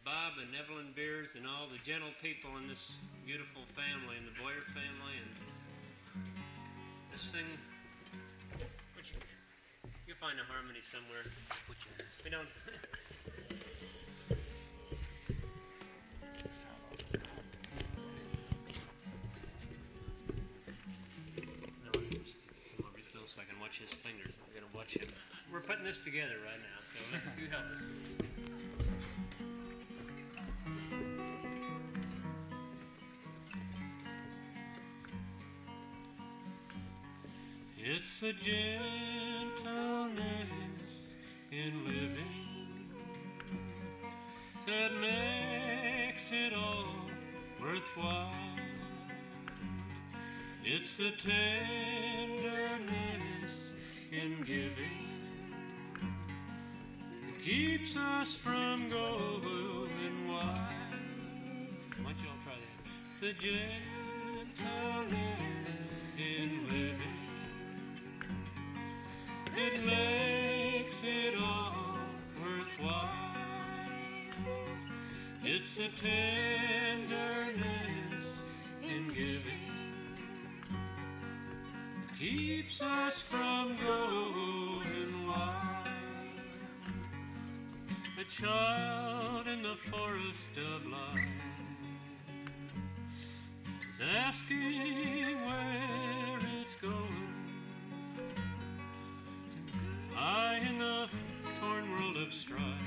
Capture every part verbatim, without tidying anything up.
Bob and Evelyn Beers and all the gentle people in this beautiful family, and the Boyer family, and this thing, which you'll find a harmony somewhere. We don't. No, just come over Phil so I can watch his fingers. I'm gonna watch him. We're putting this together right now, so you help us. It's the gentleness in living that makes it all worthwhile. It's the tenderness in giving that keeps us from going wild. Why don't you all try that? It's the gentleness in living it makes it all worthwhile. It's the tenderness in giving that keeps us from going wild. A child in the forest of life is asking where it's going. I in the torn world of strife,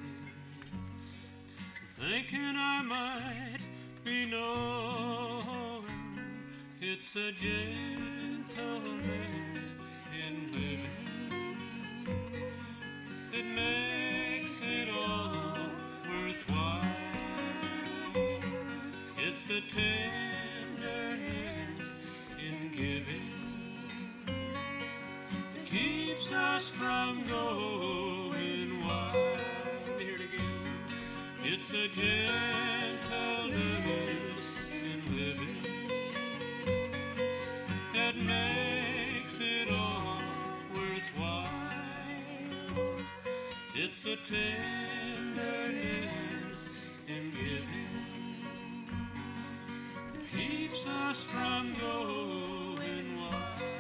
thinking I might be known. It's a gentleness in living that makes it all worthwhile. It's a tenderness in giving keeps us from going wild. Here it again. It's a gentleness in living that makes it all worthwhile. It's a tenderness in giving that keeps us from going wild.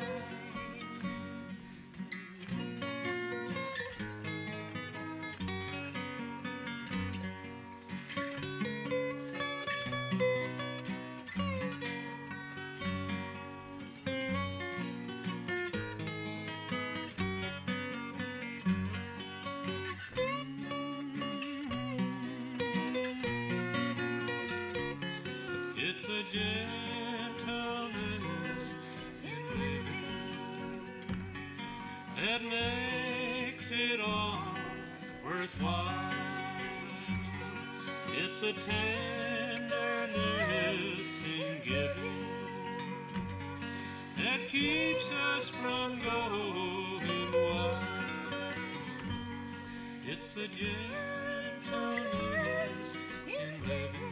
It's a gentleness in living that makes it all worthwhile. It's the tenderness in giving that keeps us from going wild. It's the gentleness in living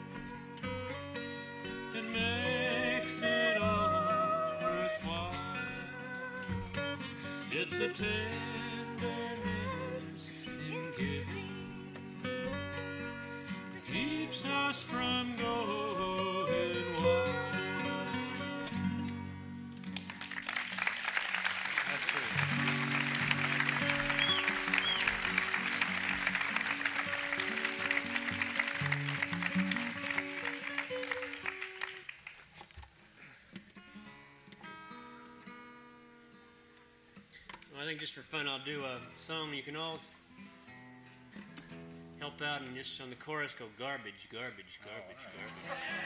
that makes it all worthwhile. It's the tenderness in giving that keeps us from going wild. That's true. I think just for fun, I'll do a song. You can all help out and just on the chorus go garbage, garbage, garbage, oh, garbage.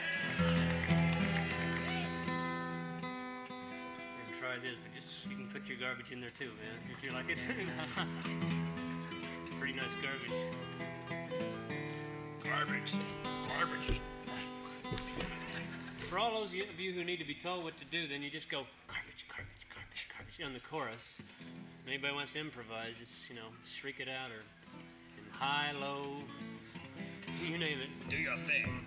And try this, but just you can put your garbage in there too, man, if you like it. Pretty nice garbage. Garbage, garbage. For all those of you who need to be told what to do, then you just go garbage, garbage, garbage, garbage on the chorus. If anybody wants to improvise, just, you know, shriek it out, or in high, low, you name it. Do your thing.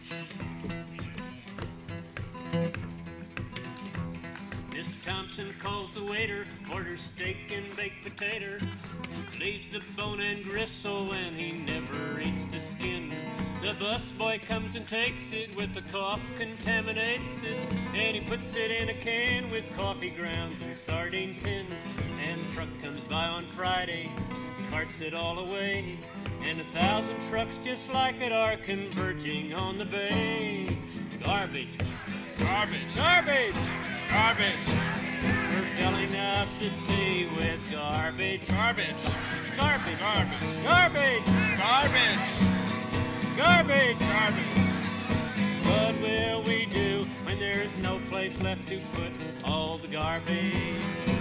Mister Thompson calls the waiter, orders steak and baked potato, leaves the bone and gristle, and he never eats the skin. a busboy comes and takes it with the cough, contaminates it, and he puts it in a can with coffee grounds and sardine tins. And the truck comes by on Friday, carts it all away, and a thousand trucks just like it are converging on the bay. Garbage, Garbage. garbage, Garbage. we're filling up the sea with garbage. Garbage. Garbage, Garbage. garbage, Garbage. garbage. Garbage. What will we do when there's no place left to put all the garbage?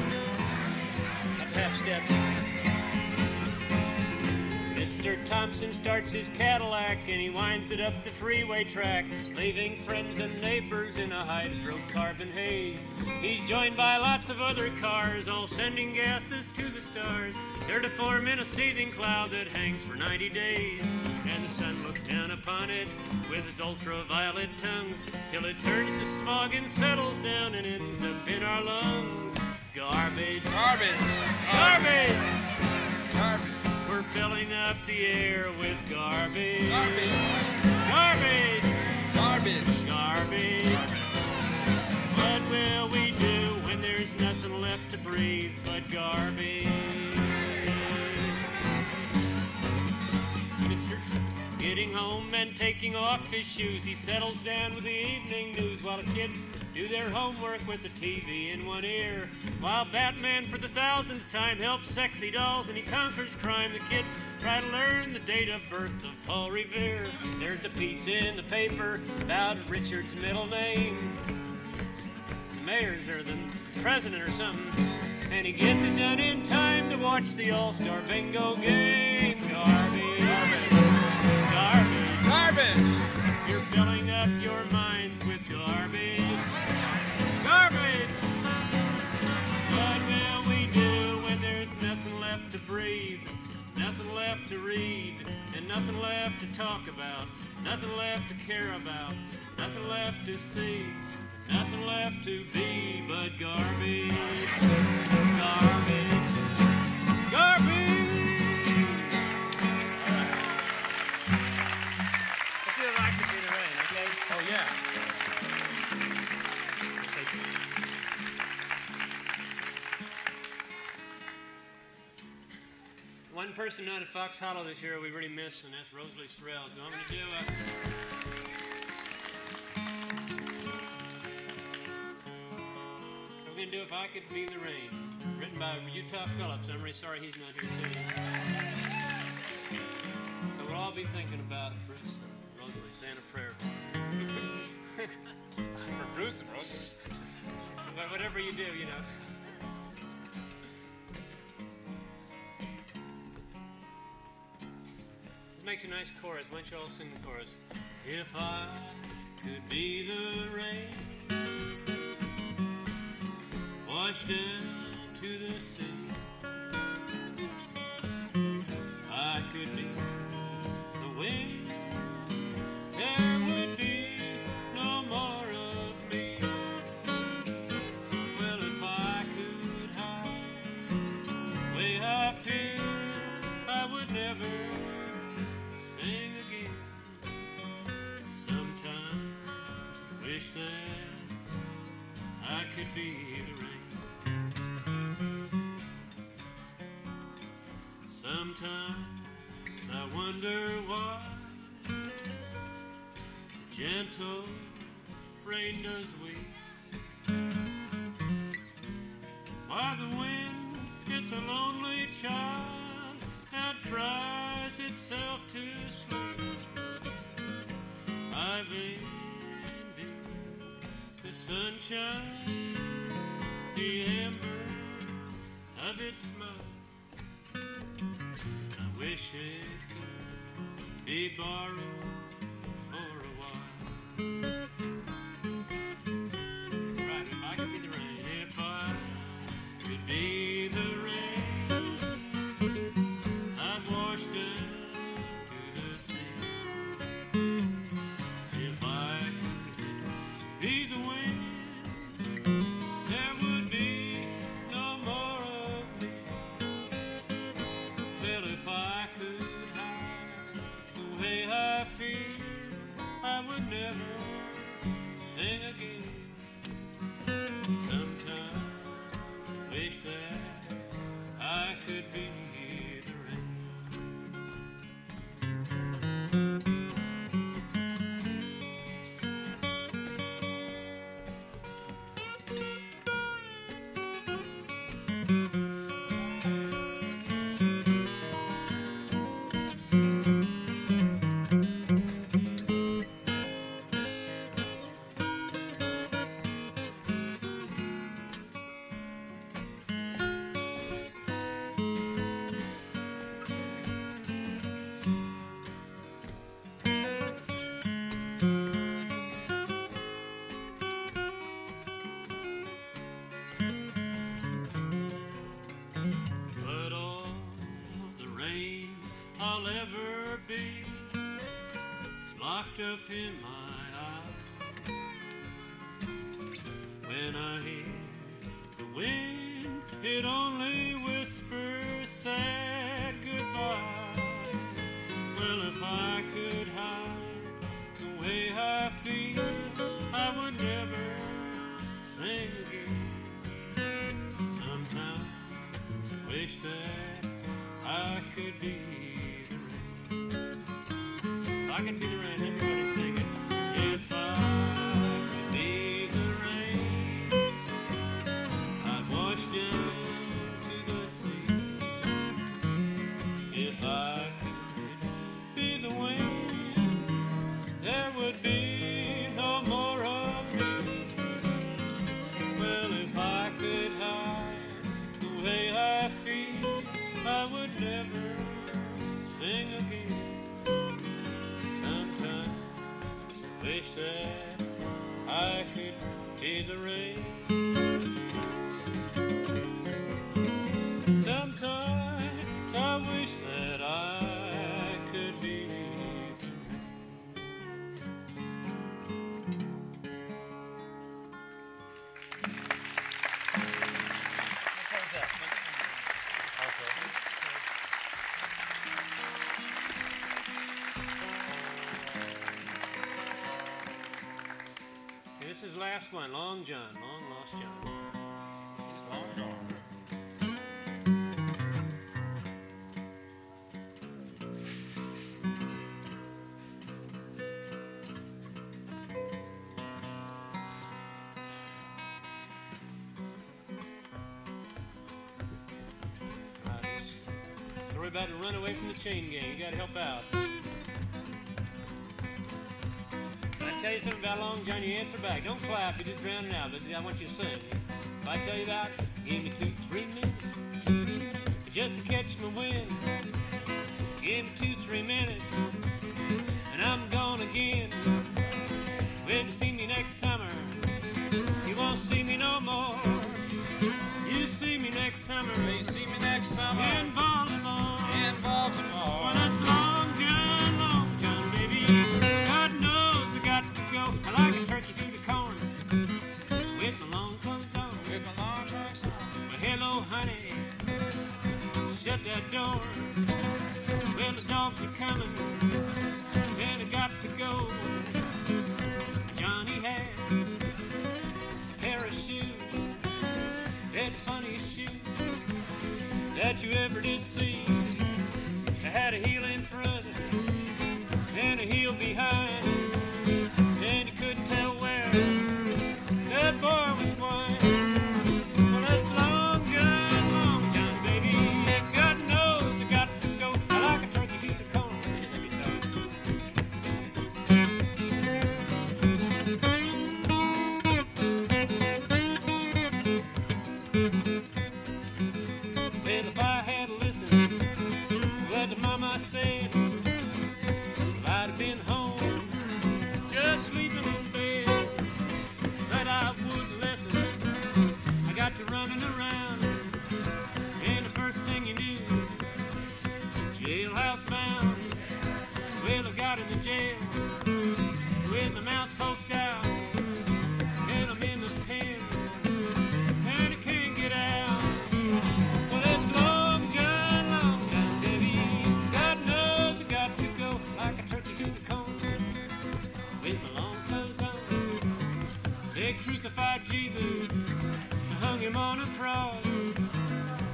Up half step. Mister Thompson starts his Cadillac and he winds it up the freeway track, leaving friends and neighbors in a hydrocarbon haze. He's joined by lots of other cars, all sending gases to the stars. They're to form in a seething cloud that hangs for ninety days. And the sun looks down upon it with its ultraviolet tongues, till it turns to smog and settles down and ends up in our lungs. Garbage, Garbage. garbage. Garbage. We're filling up the air with garbage. Garbage. Garbage. Garbage. Garbage. What will we do when there's nothing left to breathe but garbage? Mister Getting home and taking off his shoes, he settles down with the evening news while the kids do their homework with the T V in one ear. While Batman for the thousandth time helps sexy dolls and he conquers crime, the kids try to learn the date of birth of Paul Revere. There's a piece in the paper about Richard's middle name. The mayor's or the president or something. And he gets it done in time to watch the All-Star Bingo game. Garbage. Garbage. Garbage. Garbage. You're filling up your minds with garbage. Garbage! What will we do when there's nothing left to breathe, nothing left to read, and nothing left to talk about, nothing left to care about, nothing left to see, nothing left to be but garbage? Garbage! Garbage! Let's do it like to be the rain, okay? Oh, yeah. One person out of Fox Hollow this year we really miss, and that's Rosalie Sorrell. So I'm going to do a... I'm going to do If I Could Be the Rain, written by Utah Phillips. I'm really sorry he's not here too. So we'll all be thinking about Bruce and Rosalie, saying a prayer for them. For Bruce and Rose. But whatever you do, you know. Makes a nice chorus. Why don't you all sing the chorus? If I could be the rain, washed down to the sea, I could be the wind, there would be no more of me. Well, if I could hide the way I feel, I would never sing again. Sometimes I wish that I could be the rain. Sometimes I wonder why the gentle rain does weep, why the wind gets a lonely child that cries itself to sleep. I've envied the sunshine, the amber of its smoke. I wish it could be borrowed for a while. Right, if I could be the rain, if I could be the rain, I'd wash down to the sea. If I could be the wind, there would be no more of me. Well, if I could hide the way I feel, would never sing again. Sometimes I wish that I could be the rain. But all the rain I'll ever be is locked up in my eyes. When I hear the wind, it only whispers sad goodbyes. Well, if I could hide the way I feel, I would never sing again. Sometimes I wish that I could be the rain. If I could be the rain, everybody sing it. If I could be the rain, I'd wash down to the sea. If I could be the wind, there would be no more of me. Well, if I could hide the way I feel, I would never sing again. Sometimes I wish that I could be the rain. Sometimes I wish that I could be the rain. Okay, this is the last one, Long John, Long Lost John. He's long gone. Uh, this story about to run away from the chain gang. You gotta help out. When I tell you something about Long John, you answer back. Don't clap, you just drown it out. But I want you to sing. If I tell you about, give me two, three minutes, two, three minutes, just to catch my wind. Give me two, three minutes, and I'm gone again. Well, you see me next summer, you won't see me no more. You see me next summer, You see me next summer in Baltimore. in Baltimore. Well, that's Long John, Long John, baby. God knows I got to go. I like a turkey through the corn with my long clothes on. With my long trunks on. Well, hello, honey, shut that door. Well, the dogs are coming, and I got to go. Johnny had a pair of shoes, they're the funniest shoes that you ever did see. They had a heel in front and a heel behind, and you couldn't tell where that boy was going. Well, that's Long John, Long John, baby. God knows I got to go. I like a turkey to the corn. Let me well, if I had listened to what the mama said, well, I'd have been home, just sleeping in bed. But I wouldn't listen. I got to running around, and the first thing you knew, jailhouse bound. Well, I got in the jail with my mouth poked out, and I'm in the pen, and I can't get out. Well, it's Long John, Long John, baby. God knows I got to go like a turkey to the corn with my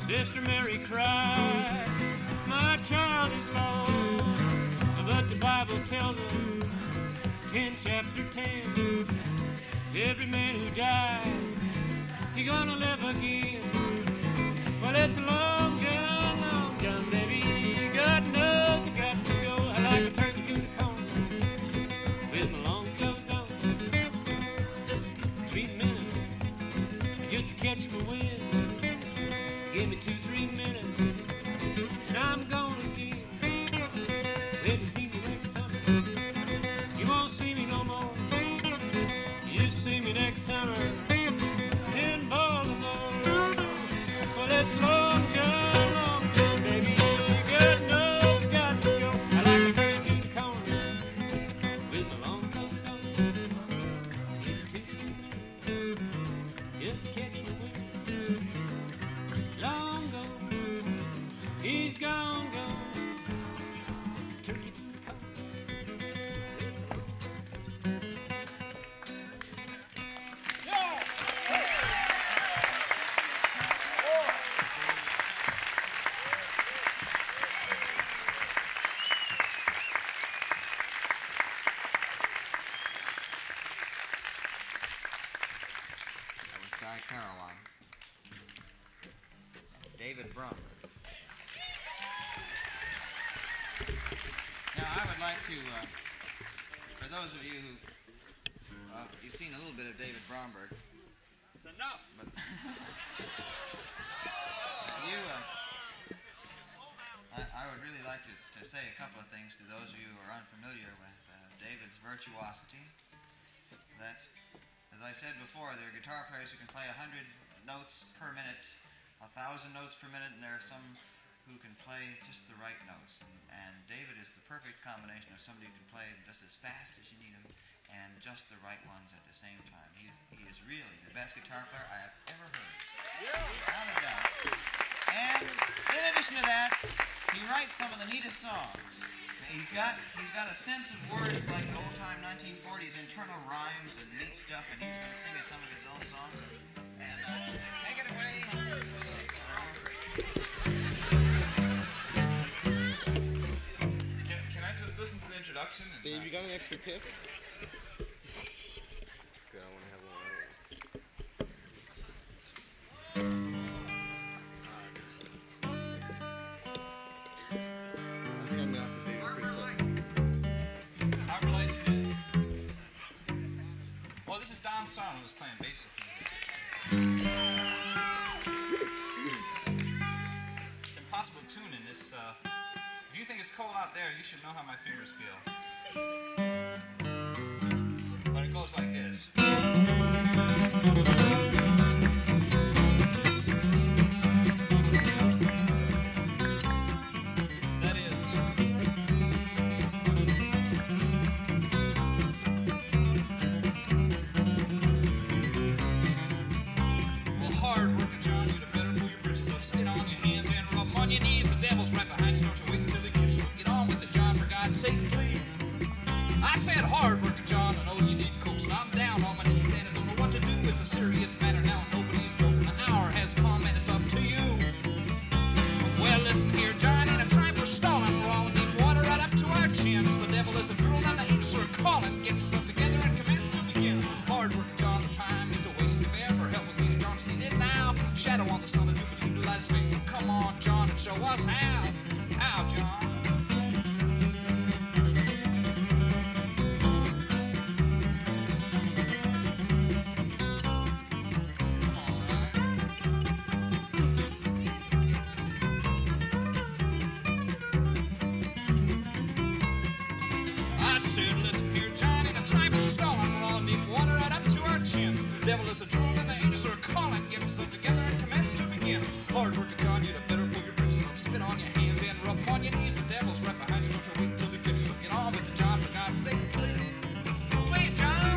Sister Mary cried, my child is lost. But the Bible tells us, ten chapter ten, every man who died, he gonna live again. Well, it's a long John, long John, baby. God knows I got to go. I like a turkey to the corn with my long clothes on. Three minutes just to catch my wind. Give me two, three minutes, and I'm gone again. Well, you see me next summer. You won't see me no more. You see me next summer in Baltimore. Well, it's long John, long John, baby. God knows I got to go. I like a turkey in the corner with my long clothes on. Give me two, three minutes just to catch my wind. Long gone, he's gone, gone. Turkey to the corner. That was Guy Carawan. David Brummer. Now, I would like to, uh, for those of you who, uh, you've seen a little bit of David Bromberg, It's enough. but you, uh, I, I would really like to, to say a couple of things to those of you who are unfamiliar with uh, David's virtuosity. That, as I said before, there are guitar players who can play a hundred notes per minute, a thousand notes per minute, and there are some who can play just the right notes. And, and David is the perfect combination of somebody who can play just as fast as you need him and just the right ones at the same time. He's, he is really the best guitar player I have ever heard. Without a doubt. And in addition to that, he writes some of the neatest songs. He's got he's got a sense of words like old time nineteen forties internal rhymes and neat stuff, and he's going to sing us some of his own songs. And uh, take it away. Can, can I just listen to the introduction? And, Dave, uh, you got an extra pick? I'm gonna have to say you're pretty close. I realize it is. Well, this is Don Son, who was playing bass with me. It's impossible tuning this. Uh, if you think it's cold out there, you should know how my fingers feel. But it goes like this. That is. Well, hard working, John, you'd have better pull your britches up, spit on your hands and rub 'em on your knees. The devil's right behind you, don't you wait until he gets you. Get on with it, John, for God's sake, please. I said hard working, John, I know you need coaching. I'm down on my knees and I don't know what to do. It's a serious matter now, nobody's joking. The hour has come and it's up to you. Well, listen here, John, ain't a time for stalling. We're all in deep water right up to our chins. The devil is a drooling and the angels are calling. Get yourself together and commence to begin. Hard working, John, the time is a waste. If ever help was needed, John, it's needed now. Shadow on the sun, and you believe the light's face. So come on, John, and show us how. How, John? I said, listen here, John, ain't a time for stalling. We're all in deep water right up to our chins. Devil is a drooling and the angels are calling. Get yourself together and commence to begin. Hard working, John, you'd have better pull your britches up, spit on your hands and rub on your knees. The devil's right behind you, don't you wait until he gets you. So get on with it, John, for God's sake, please. Please, John.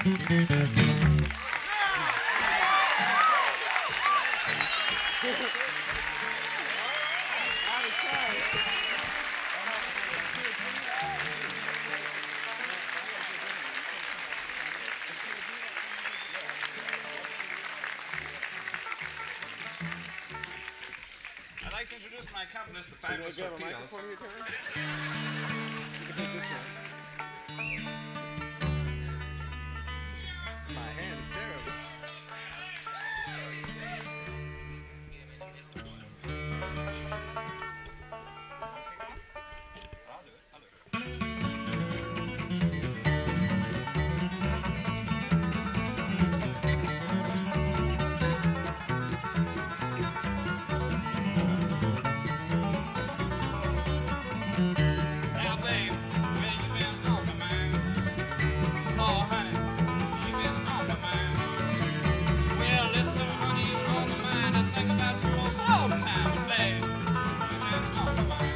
I'd like to introduce my accompanist, the You want fabulous to grab a Torpedoes. microphone here, Terry? You can take this one. My hand is terrible. I'll do it. I'll do it. Now, babe, where you been on my mind? Oh, honey, you been on my mind. Well, listen, honey, you on my mind. I think about you most all the time, babe. You been on my mind.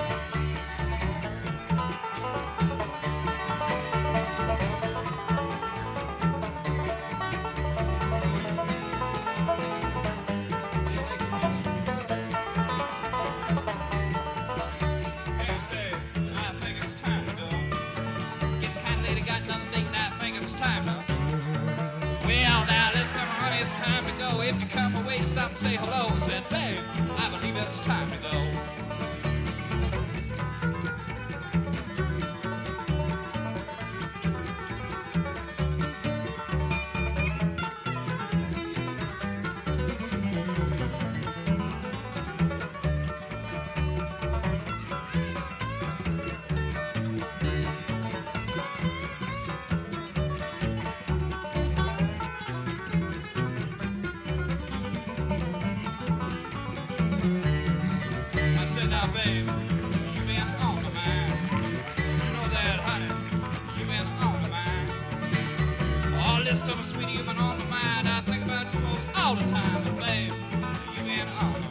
Hey, babe, I think it's time to go. Getting kind of late, I got nothing to think, now I think it's time to. Well, now listen, honey, it's time to go. If you come away, stop and say hello. I said, babe, I believe it's time to go. I said, now, babe, you been on my mind. You know that, honey, you been on my mind. Oh, listen to me, sweetie, you been on my mind. I think about you most all the time, but, babe, you been on my mind.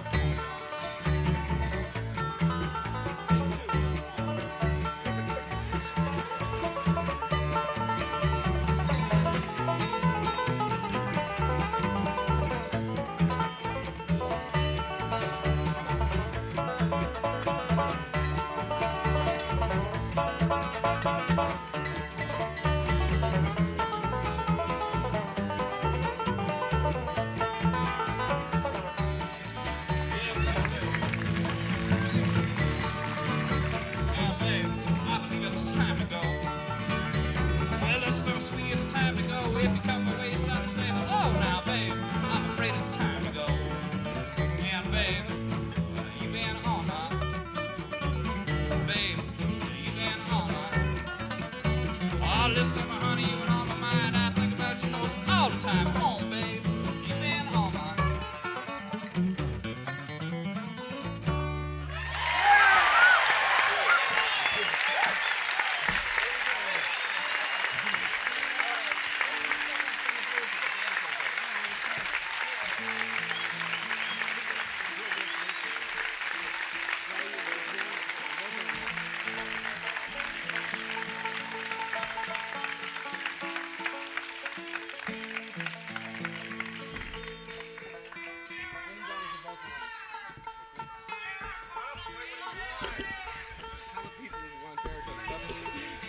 Now, babe, I believe it's time to go. Well, listen to me, sweetie, it's time to go. If you come away, stop and say hello. Now, babe, I'm afraid it's time to go. And, babe, uh, you been on my. Babe, you been on my. Oh, listen to me, honey, you been on my mind. I think about you most all the time. Come on, babe, you been on my. Tell the people who want Terry to suddenly.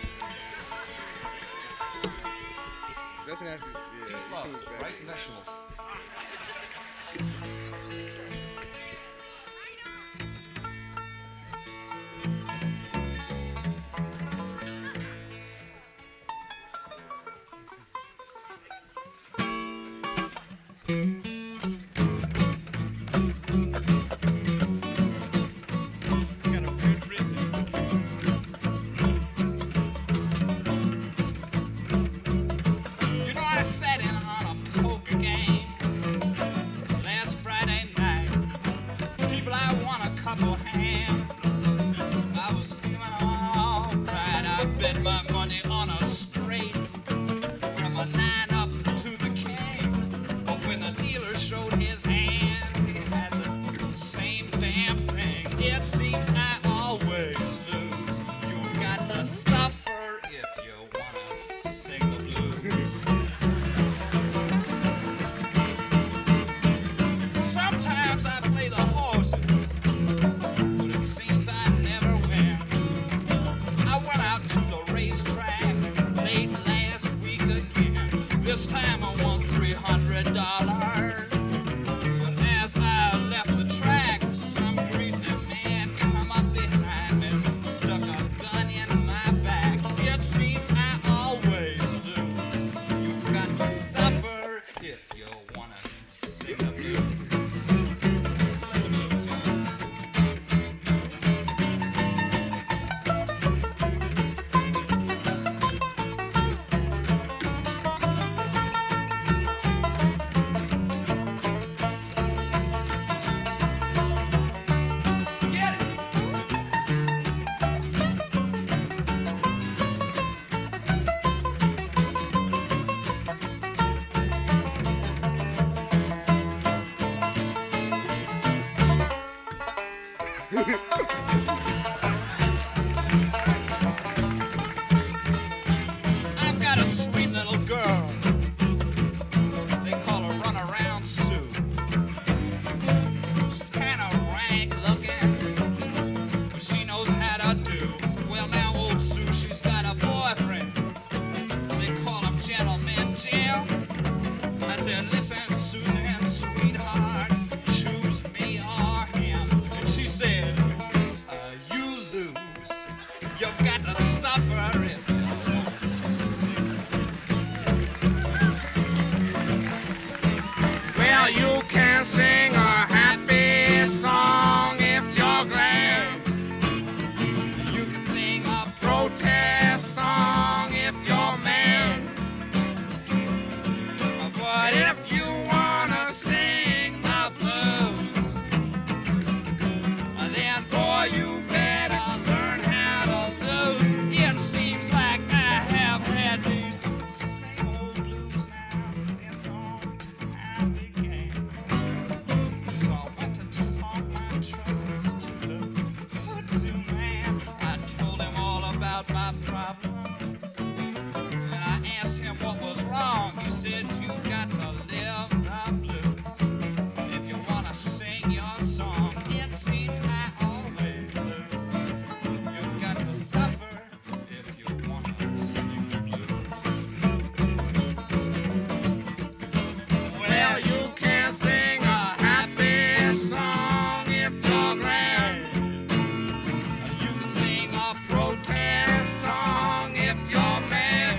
Doesn't have to be. Yeah, Peace, he love, comes back. rice and vegetables. You know, I sat in on a poker game last Friday night. People, I won a couple hands. I was feeling all right. I bet my money on a straight from a nine up to the king. But when the dealer you wanna sing the blues. I've got a sweet little girl. They call her Runaround Sue. She's kind of rank looking, but she knows how to do. Well, now old Sue, she's got a boyfriend. They call him Gentleman Jim. I said, listen, Susan, sweetheart, choose me or him. And she said, uh, you lose. You've got to suffer if you want to sing. Well, you can sing a happy song if you're glad. You can sing a protest song if you're mad. But if you wanna sing the blues, then boy, you better learn how to lose. It seems like I have had these same old blues now since all time began. So I went to talk my troubles to the hoodoo man. I told him all about my problems, and I asked him what was wrong. He said, you've got to live the blues. If you want to sing your song, it seems I always lose. You've got to suffer if you want to sing the blues. Well, you can sing a happy song if you're glad. You can sing a protest song if you're mad.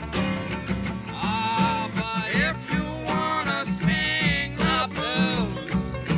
Ah, but if you wanna sing the blues,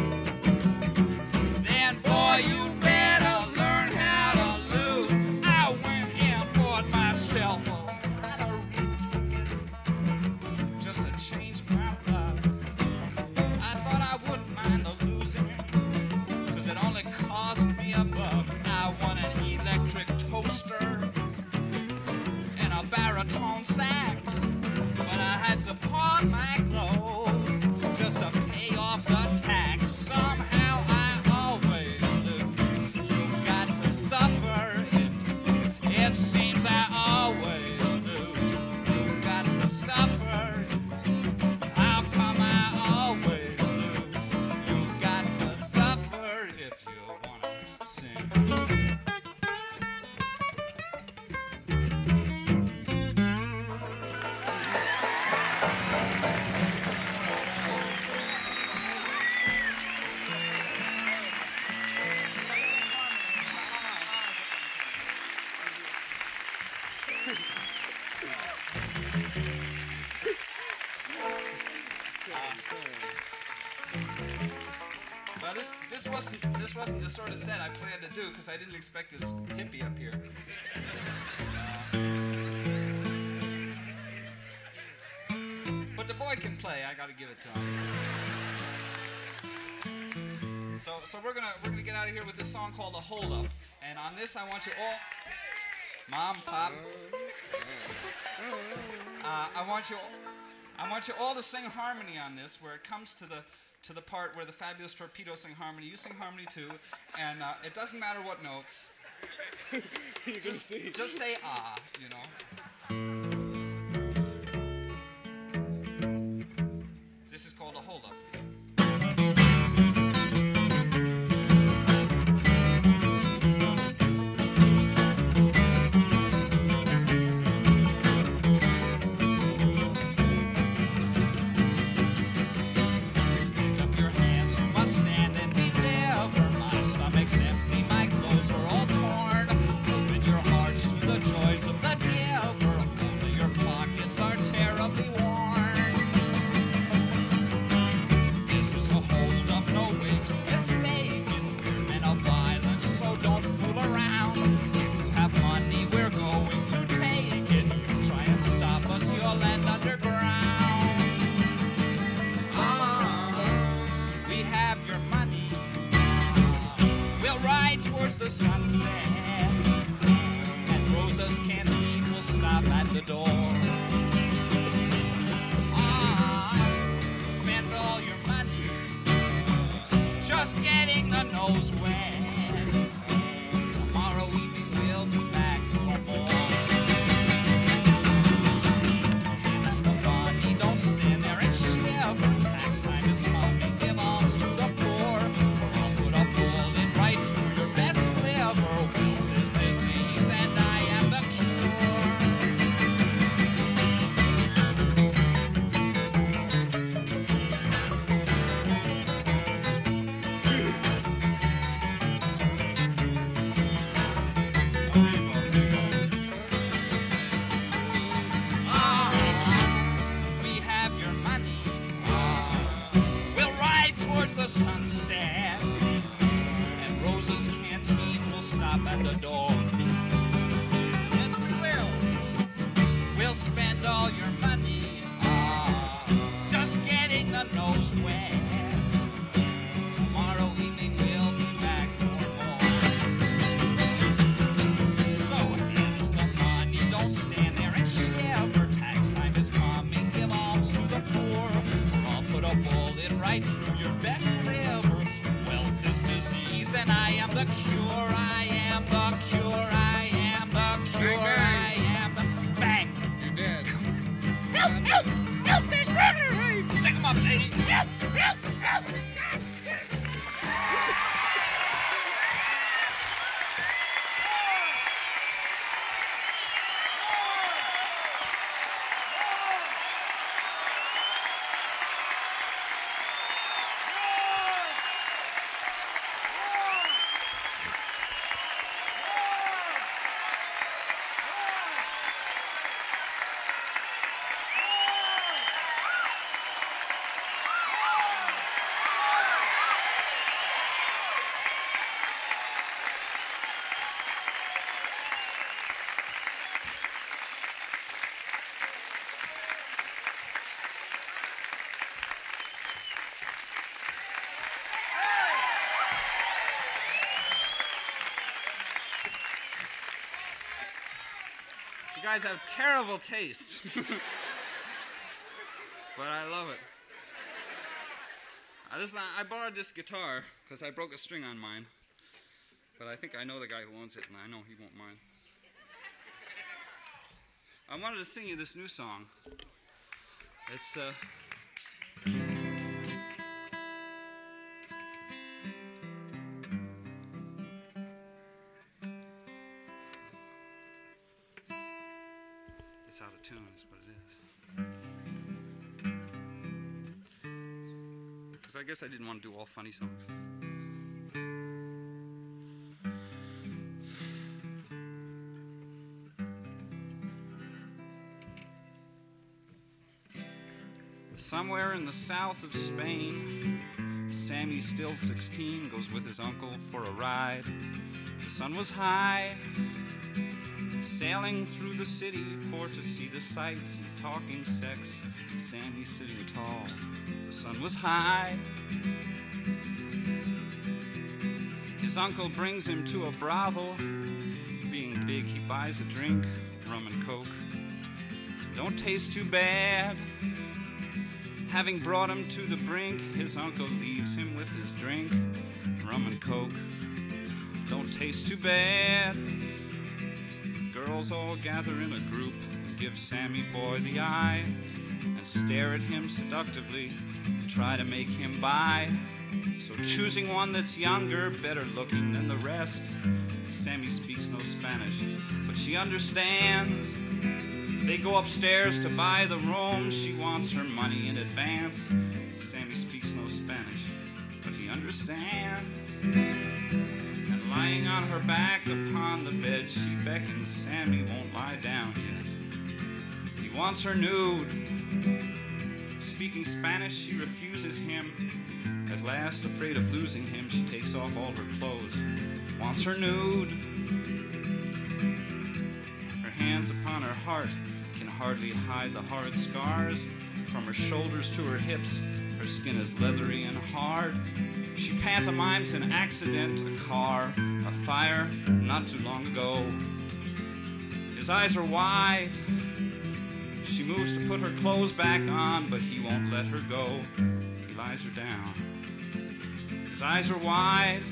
then boy, you better learn how to lose. I went and bought myself a lottery ticket just to change my luck. I thought I wouldn't mind the losing, 'cause it only cost me a buck. I won an electric toaster and a baritone sax, but I had to pawn my clothes just to pay off the tax. Somehow I always lose. You've got to suffer if it seems I always lose. You've got to suffer. How come I always lose? You've got to suffer if you wanna sing. Well, this this wasn't this wasn't the sort of set I planned to do, because I didn't expect this hippie up here. Uh, but the boy can play. I got to give it to him. So so we're gonna we're gonna get out of here with this song called "A Hold Up," and on this I want you all, Mom, Pop, uh, I want you I want you all to sing harmony on this, where it comes to the to the part where the Fabulous Torpedoes sing harmony. You sing harmony too, and uh, it doesn't matter what notes. just, just say ah, you know. This is called "A Hold Up." Empty, my clothes are all torn. Open your hearts to the joys of the giver. sunset. And Rosa's Canteen will stop at the door. Yes, we will. We'll spend all your money uh, just getting the nose wet. Tomorrow evening we'll be back for more. So here's the money, don't stand there and shiver. Tax time is coming, give alms to the poor. Or I'll put a bullet right through your best liver. Wealth is disease and I am the cure. I am the cure. I am the cure. I am the bang. You're dead. Help! Help! Help! There's murders! Stick 'em up, lady! Help! Help! Help! You guys have terrible taste. But I love it. I, just, I borrowed this guitar because I broke a string on mine. But I think I know the guy who owns it, and I know he won't mind. I wanted to sing you this new song. It's, uh... It's out of tune, is what it is. Because I guess I didn't want to do all funny songs. Somewhere in the south of Spain, Sammy, still sixteen, goes with his uncle for a ride. The sun was high, sailing through the city for to see the sights and talking sex. And Sammy sitting tall, the sun was high. His uncle brings him to a brothel. Being big, he buys a drink, rum and coke. Don't taste too bad. Having brought him to the brink, his uncle leaves him with his drink, rum and coke. Don't taste too bad. Girls all gather in a group and give Sammy boy the eye and stare at him seductively and try to make him buy. So choosing one that's younger, better looking than the rest, Sammy speaks no Spanish, but she understands. They go upstairs to buy the room. She wants her money in advance. Sammy speaks no Spanish, but he understands. And lying on her back upon the bed, she beckons. Sammy won't lie down yet. He wants her nude. Speaking Spanish, she refuses him. At last, afraid of losing him, she takes off all her clothes. Wants her nude. Her hands upon her heart can hardly hide the horrid scars. From her shoulders to her hips, her skin is leathery and hard. She pantomimes an accident, a car, a fire, not too long ago. His eyes are wide. She moves to put her clothes back on, but he won't let her go. He lies her down. His eyes are wide.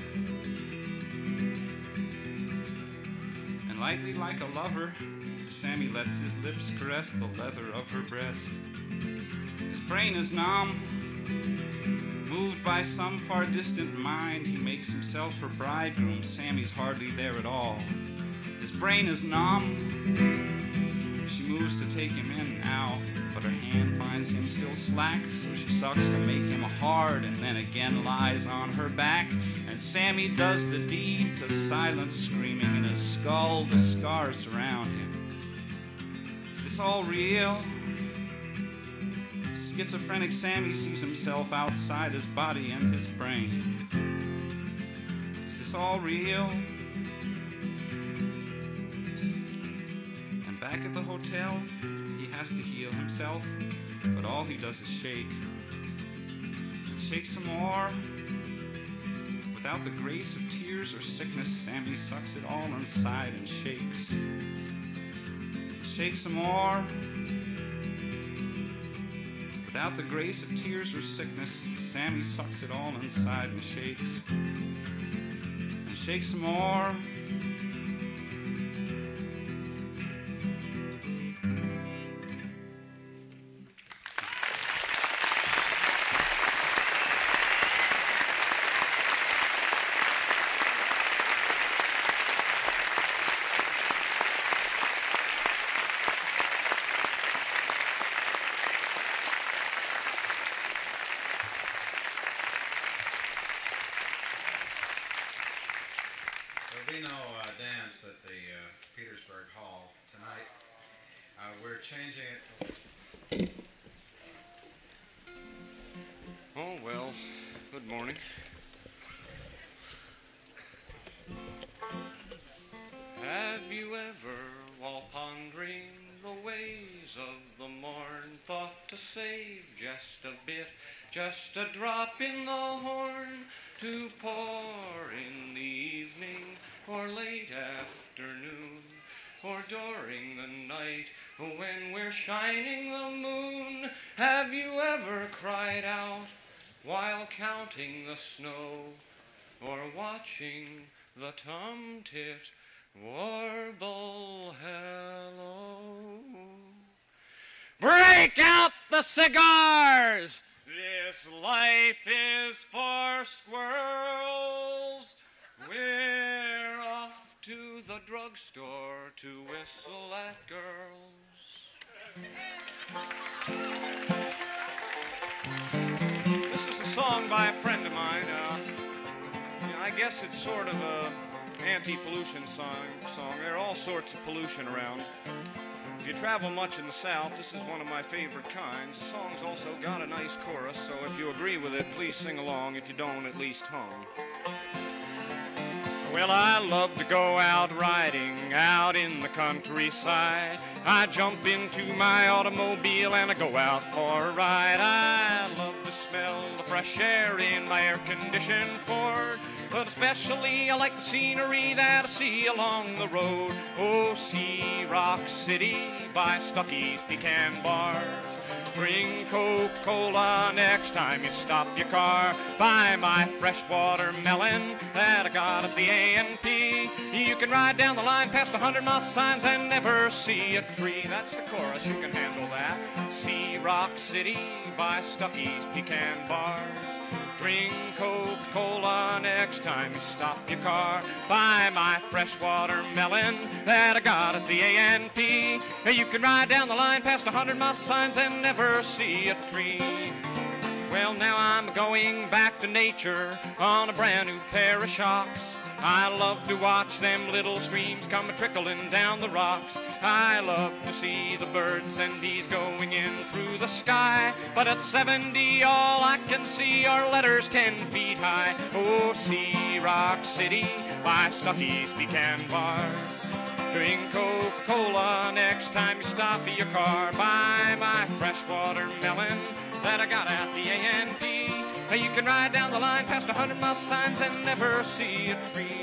And lightly like a lover, Sammy lets his lips caress the leather of her breast. His brain is numb. Moved by some far distant mind, he makes himself her bridegroom. Sammy's hardly there at all. His brain is numb. She moves to take him in now, but her hand finds him still slack, so she sucks to make him hard and then again lies on her back. And Sammy does the deed to silence screaming in his skull. The scars surround him. Is this all real? schizophrenic Sammy sees himself outside his body and his brain. Is this all real? And back at the hotel, he has to heal himself, but all he does is shake. And shake some more. Without the grace of tears or sickness, Sammy sucks it all inside and shakes. Shake some more. Without the grace of tears or sickness, Sammy sucks it all inside and shakes. And shakes some more. There'll be no uh, dance at the uh, Petersburg Hall tonight. Uh, we're changing it. Oh, well, good morning. Have you ever, while pondering the ways of the morn, thought to save just a bit, just a drop in the horn, to pour in the evening or late afternoon, or during the night when we're shining the moon? Have you ever cried out while counting the snow, or watching the tomtit warble hello? Break out the cigars! This life is for squirrels. We're off to the drugstore to whistle at girls. This is a song by a friend of mine. Uh, yeah, I guess it's sort of a anti-pollution song, song. There are all sorts of pollution around. If you travel much in the South, this is one of my favorite kinds. The song's also got a nice chorus, so if you agree with it, please sing along. If you don't, at least hum. Well, I love to go out riding out in the countryside. I jump into my automobile and I go out for a ride. I love to smell the fresh air in my air-conditioned Ford, but especially I like the scenery that I see along the road. Oh, see Rock City by Stucky's Pecan Bars. Bring Coca-Cola next time you stop your car. Buy my freshwater melon that I got at the A and P. You can ride down the line past a hundred mile signs and never see a tree. That's the chorus, you can handle that. See Rock City by Stucky's Pecan Bars. Drink Coca-Cola next time you stop your car. Buy my freshwater melon that I got at the A and P. You can ride down the line past a hundred mile signs and never see a tree. Well, now I'm going back to nature on a brand new pair of shocks. I love to watch them little streams come a-trickling down the rocks. I love to see the birds and bees going in through the sky. But at seventy, all I can see are letters ten feet high. Oh, see Rock City by Stucky's Pecan Bars. Drink Coca-Cola next time you stop your car. Buy my freshwater melon that I got at the A and P. You can ride down the line past a hundred mile signs and never see a tree.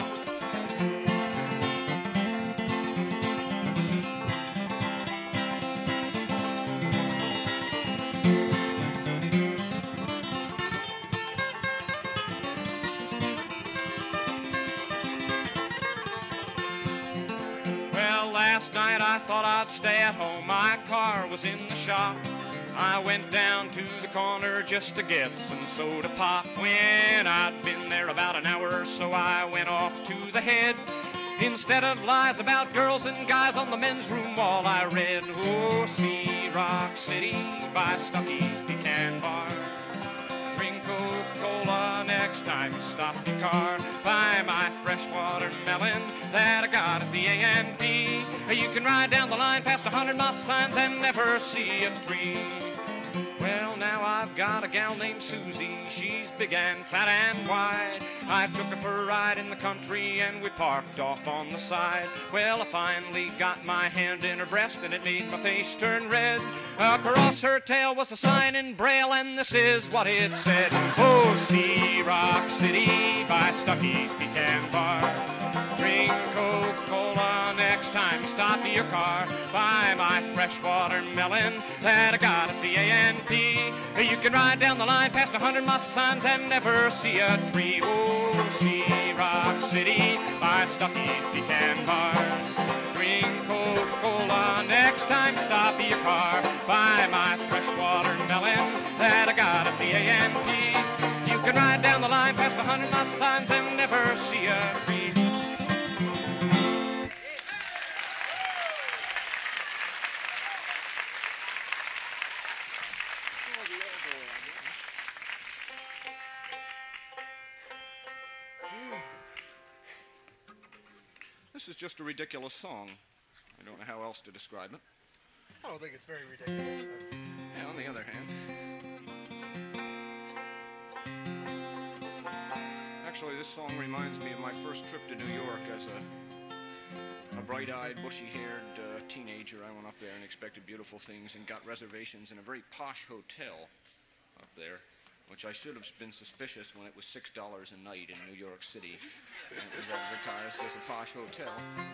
Well, last night I thought I'd stay at home. My car was in the shop. I went down to the corner just to get some soda pop. When I'd been there about an hour or so, I went off to the head. Instead of lies about girls and guys on the men's room wall, I read, oh, see Rock City by Stucky's Pecan Bars. Drink Coca-Cola next time you stop your car. Buy my freshwater melon that I got at the A and P. You can ride down the line past a hundred mile signs and never see a tree. Well, now got a gal named Susie. She's big and fat and wide. I took her for a ride in the country and we parked off on the side. Well, I finally got my hand in her breast and it made my face turn red. Across her tail was a sign in Braille and this is what it said. Oh, see Rock City by Stuckey's Pecan Bar. Drink Coca-Cola next time you stop your car. Buy my fresh watermelon that I got at the A and P. You can ride down the line past a hundred mile signs and never see a tree. Oh, see Rock City by Stuckey's Pecan Bars. Drink Coca-Cola next time you stop your car. Buy my fresh watermelon that I got at the A and P. You can ride down the line past a hundred mile signs and never see a tree. This is just a ridiculous song. I don't know how else to describe it. I don't think it's very ridiculous. Yeah, on the other hand. Actually, this song reminds me of my first trip to New York as a, a bright-eyed, bushy-haired uh, teenager. I went up there and expected beautiful things and got reservations in a very posh hotel up there, which I should have been suspicious when it was six dollars a night in New York City. And it was advertised as a posh hotel.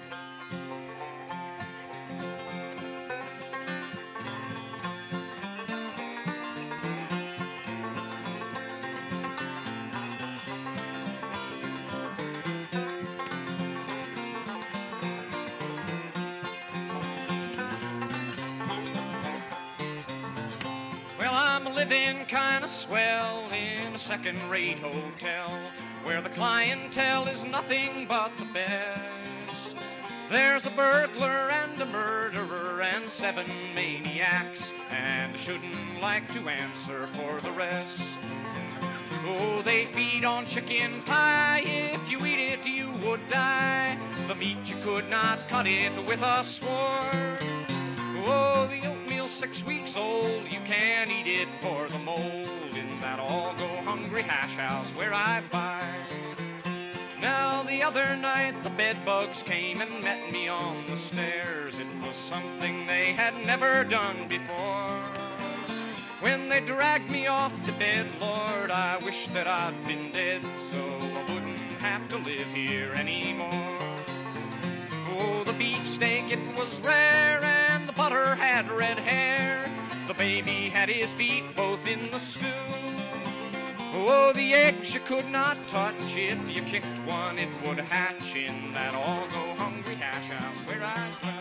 Well, I'm living kind of swell in a second-rate hotel where the clientele is nothing but the best. There's a burglar and a murderer and seven maniacs, and I shouldn't like to answer for the rest. Oh, they feed on chicken pie. If you eat it, you would die. The meat, you could not cut it with a sword. Oh, the oatmeal six weeks old, you can't eat it for the mold in that all-go-hungry hash house where I buy. Now the other night the bedbugs came and met me on the stairs. It was something they had never done before. When they dragged me off to bed, Lord, I wish that I'd been dead so I wouldn't have to live here anymore. Oh, the beefsteak, it was rare, and the butter had red hair. The baby had his feet both in the stew. Oh, the eggs you could not touch. If you kicked one, it would hatch in that all-go-hungry hash house where I dwell.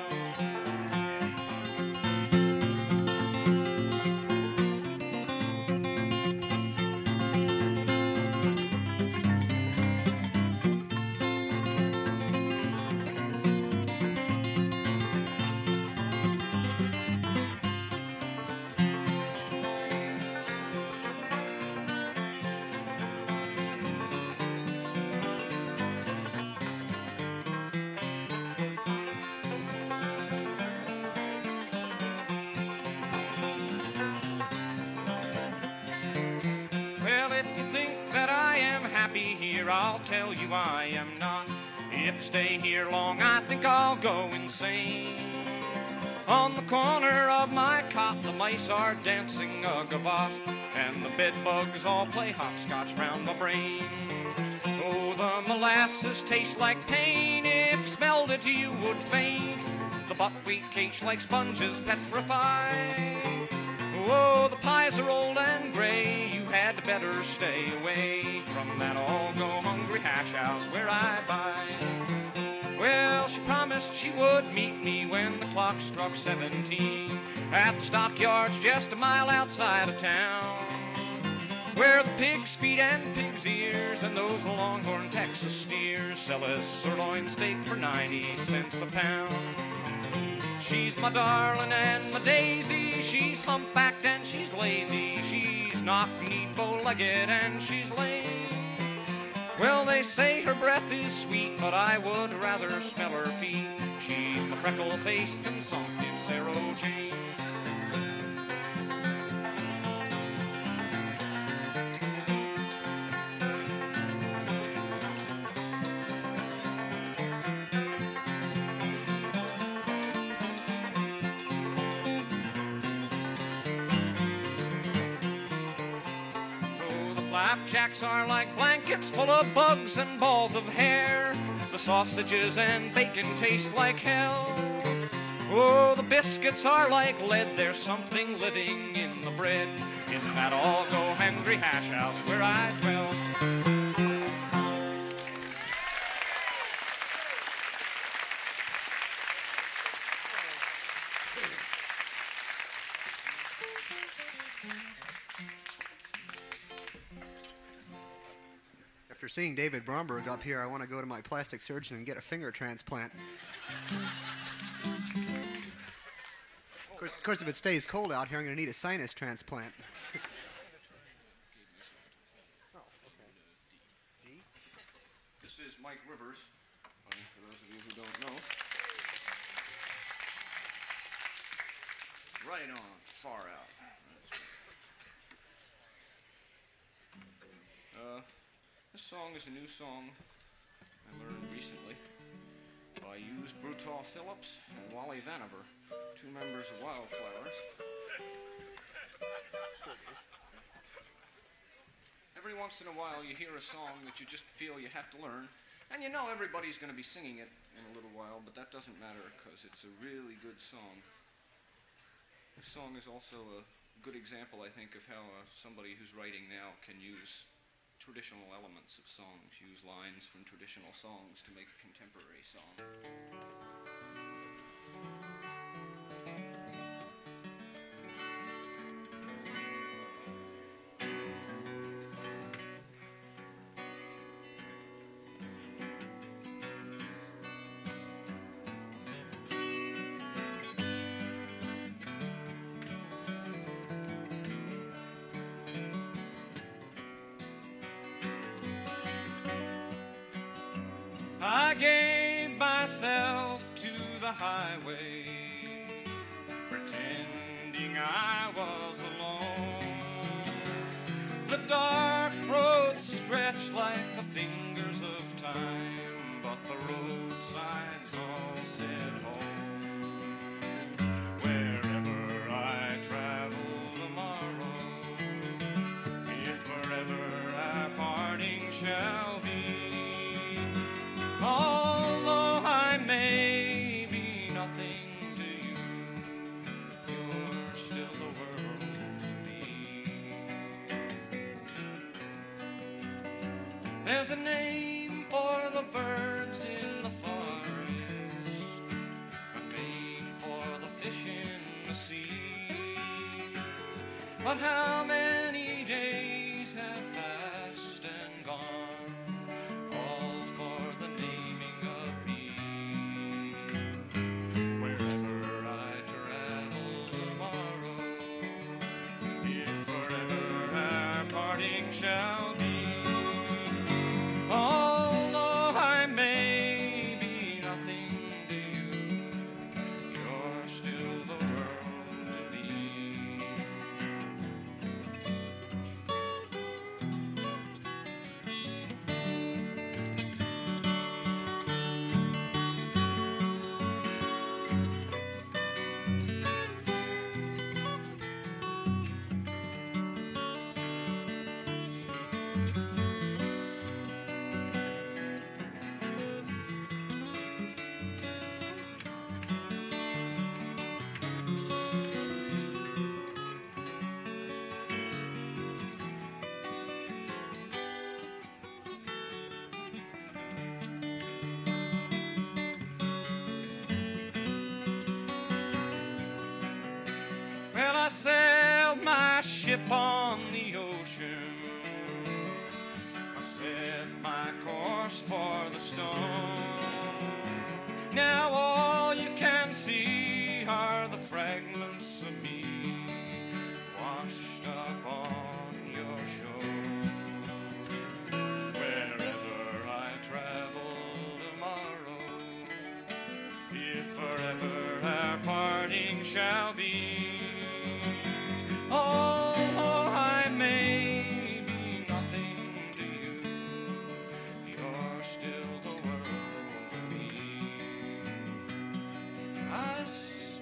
I'll tell you I am not. If I stay here long, I think I'll go insane. On the corner of my cot, the mice are dancing a gavotte, and the bedbugs all play hopscotch round my brain. Oh, the molasses taste like pain. If you smelled it, you would faint. The buckwheat cakes like sponges petrify. Oh, the pies are old and gray. You had better stay away from that all-go-hungry hash house where I buy. Well, she promised she would meet me when the clock struck seventeen at the stockyards just a mile outside of town, where the pig's feet and pig's ears and those longhorn Texas steers sell a sirloin steak for ninety cents a pound. She's my darling and my daisy. She's humpbacked and she's lazy. She's knock-kneed, bow-legged, and she's lame. Well, they say her breath is sweet, but I would rather smell her feet. She's my freckle-faced, consumptive Sarah Jane. Flapjacks are like blankets full of bugs and balls of hair. The sausages and bacon taste like hell. Oh, the biscuits are like lead. There's something living in the bread in that all-go-hungry hash house where I dwell. After seeing David Bromberg up here, I want to go to my plastic surgeon and get a finger transplant. Of course, of course, if it stays cold out here, I'm going to need a sinus transplant. This is Mike Rivers, um, for those of you who don't know. Right on, far out. Uh, this song is a new song I learned recently by Hughes Brutal Phillips and Wally Vanover, two members of Wildflowers. Every once in a while you hear a song that you just feel you have to learn, and you know everybody's going to be singing it in a little while, but that doesn't matter because it's a really good song. This song is also a good example, I think, of how uh, somebody who's writing now can use traditional elements of songs, use lines from traditional songs to make a contemporary song. I gave myself to the highway, pretending I was alone. The dark road stretched like the fingers of time, but the road signs all said home. Wherever I travel tomorrow, if forever our parting shall be, although I may be nothing to you, you're still the world to me. There's a name for the birds in the forest, a name for the fish in the sea. But how many days have passed and gone, all for the naming of me. Wherever I travel tomorrow, if forever our parting shall be, although I may be nothing to you, you're still the world to me. Well, I sailed my ship on the ocean, I set my course for the storm. Now all you can see are the fragments of me washed up on your shore. Wherever I travel tomorrow, if forever our parting shall be, oh, I may be nothing to you, you're still the world to me. I s-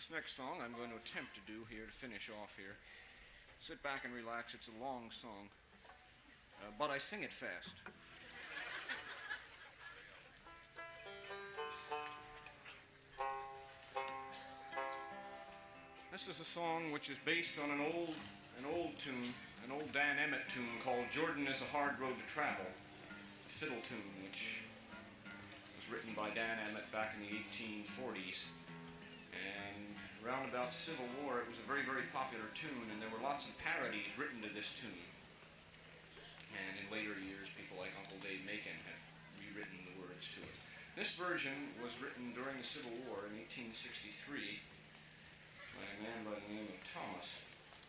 This next song I'm going to attempt to do here to finish off here. Sit back and relax. It's a long song, uh, but I sing it fast. This is a song which is based on an old, an old tune, an old Dan Emmett tune called "Jordan is a Hard Road to Travel," a fiddle tune which was written by Dan Emmett back in the eighteen forties. And around about Civil War, it was a very, very popular tune, and there were lots of parodies written to this tune. And in later years, people like Uncle Dave Macon have rewritten the words to it. This version was written during the Civil War in eighteen sixty-three by a man by the name of Thomas.